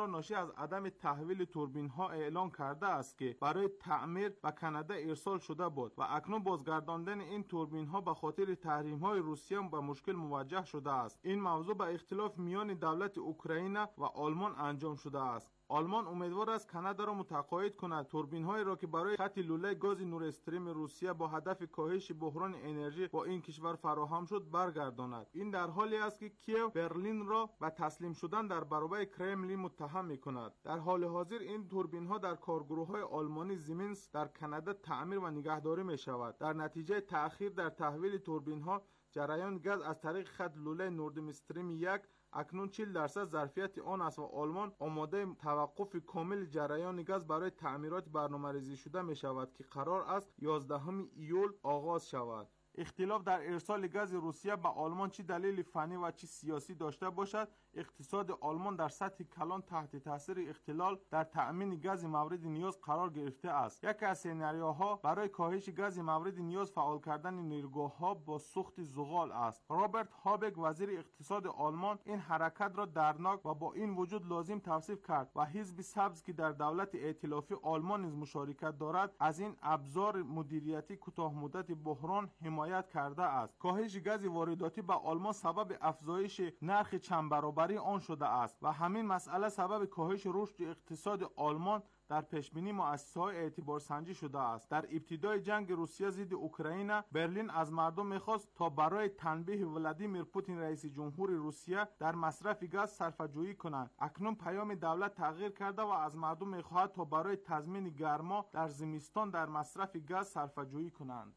را ناشی از عدم تحویل توربین ها اعلام کرده است که برای تعمیر به کانادا ارسال شده بود و اکنون بازگرداندن این توربین ها به خاطر تحریم های روسیه به مشکل مواجه شده است. این موضوع به اختلاف میان دولت اوکراین و آلمان انجام شده است. آلمان امیدوار است کانادا را متقاعد کند توربین هایی را که برای خط لوله گاز نور استریم روسیه با هدف کاهش بحران انرژی با این کشور فراهم شد برگرداند. این در حالی است که کیو برلین را به تسلیم شدن در برابر کرملین متهم می‌کند. در حال حاضر این توربین ها در کارگروه‌های آلمانی زیمنس در کانادا تعمیر و نگهداری می‌شود. در نتیجه تأخیر در تحویل توربین ها جریان گاز از طریق خط لوله نورد استریم 1 اکنون 40% ظرفیت آن است و آلمان آماده توقف کامل جریان گاز برای تعمیرات برنامه‌ریزی شده می شود که قرار است 11 ایول آغاز شود. اختلاف در ارسال گاز روسیه به آلمان چه دلیل فنی و چه سیاسی داشته باشد، اقتصاد آلمان در سطح کلان تحت تاثیر اختلال در تأمین گاز مورد نیاز قرار گرفته است. یکی از سناریوها برای کاهش گاز مورد نیاز فعال کردن نیروگاه‌ها با سوخت زغال است. رابرت هابک وزیر اقتصاد آلمان این حرکت را دردناک و با این وجود لازم توصیف کرد و حزب سبز که در دولت ائتلافی آلمان نیز مشارکت دارد از این ابزار مدیریتی کوتاه مدت بحران حمایت کرده است. کاهش گاز وارداتی به آلمان سبب افزایش نرخ چند برابری آن شده است و همین مسئله سبب کاهش رشد اقتصاد آلمان در پیشبینی مؤسسه‌های اعتبارسنجی شده است. در ابتدای جنگ روسیه ضد اوکراین برلین از مردم می‌خواست تا برای تنبیه ولادیمیر پوتین رئیس جمهور روسیه در مصرف گاز صرفه‌جویی کنند. اکنون پیام دولت تغییر کرده و از مردم می‌خواهد تا برای تضمین گرما در زمستان در مصرف گاز صرفه‌جویی کنند.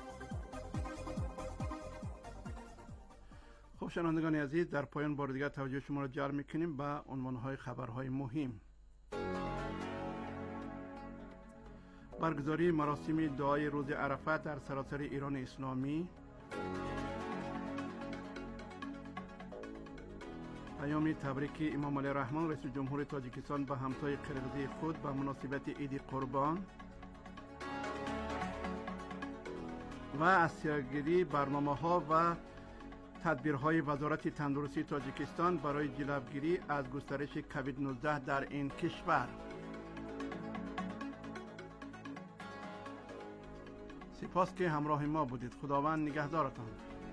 خب شنوندگان عزیز، در پایان بار دیگر توجه شما را جلب می‌کنیم به عنوان‌های خبرهای مهم. برگزاری مراسم دعای روز عرفه در سراسر ایران اسلامی. پیام تبریک امام علی رحمان رئیس جمهور تاجیکستان به همتای قرقیزی خود به مناسبت عید قربان و از سیاگیری برنامه‌ها و تدبیرهای وزارت تندرستی تاجیکستان برای جلوگیری از گسترش کووید 19 در این کشور. سپاس که همراه ما بودید. خداوند نگهدارتان.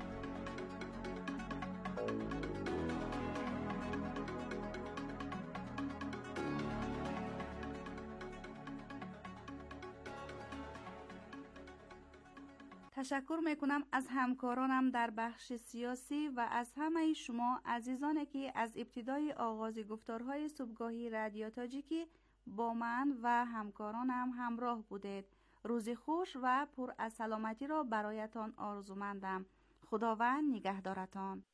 تشکر میکنم از همکارانم در بخش سیاسی و از همه شما عزیزانی که از ابتدای آغاز گفتارهای صبحگاهی رادیو تاجیکی با من و همکارانم همراه بودید. روزی خوش و پر از سلامتی را برایتان آرزومندم. خداوند نگهدارتان.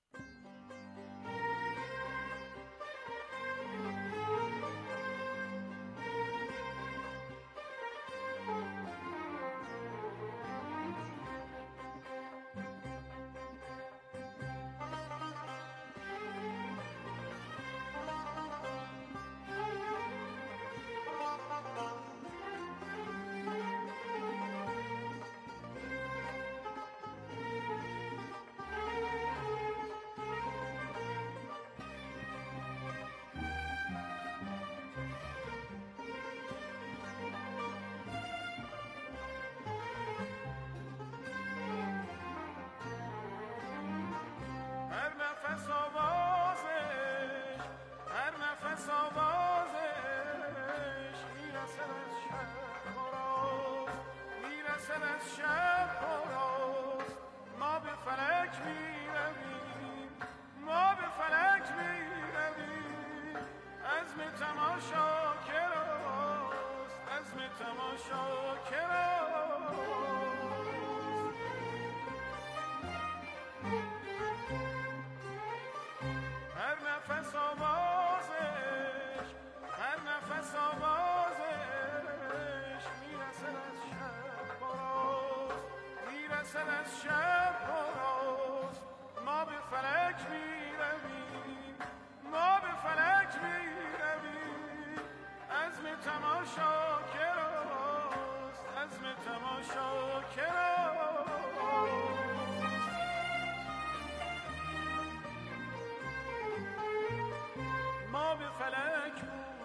ما به فلک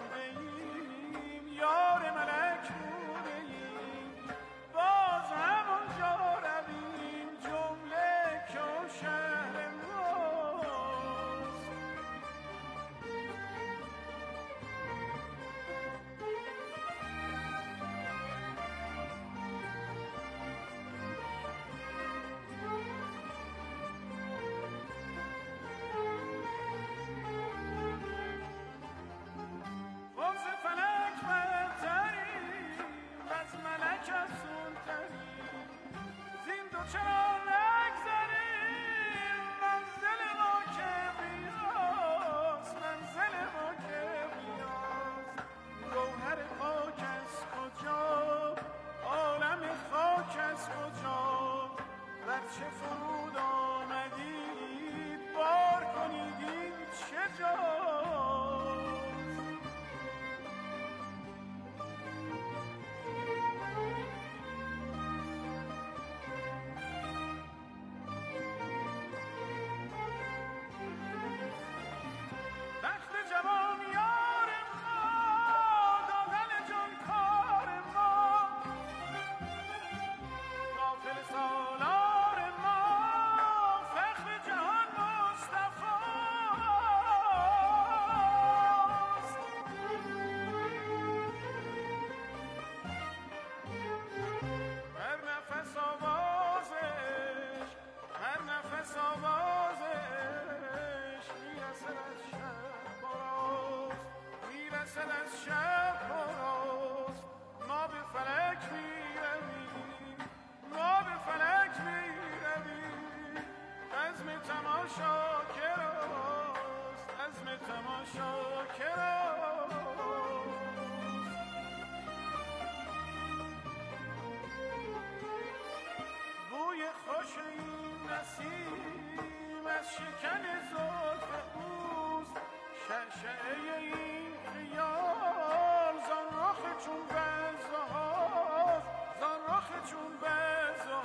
شعه این خیال زان رخ چون بزه هاست زان رخ چون بزه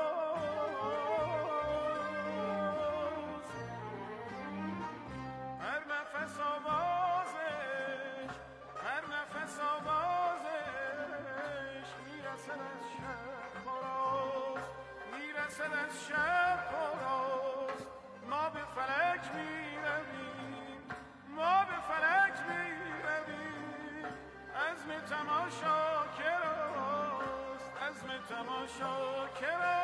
هاست هر نفس آوازش هر نفس آوازش میرسد از شب خراست میرسد از شب خراست ما به فلک میرویم ما به فلک میرویم عزم تماشا کراست عزم تماشا کراست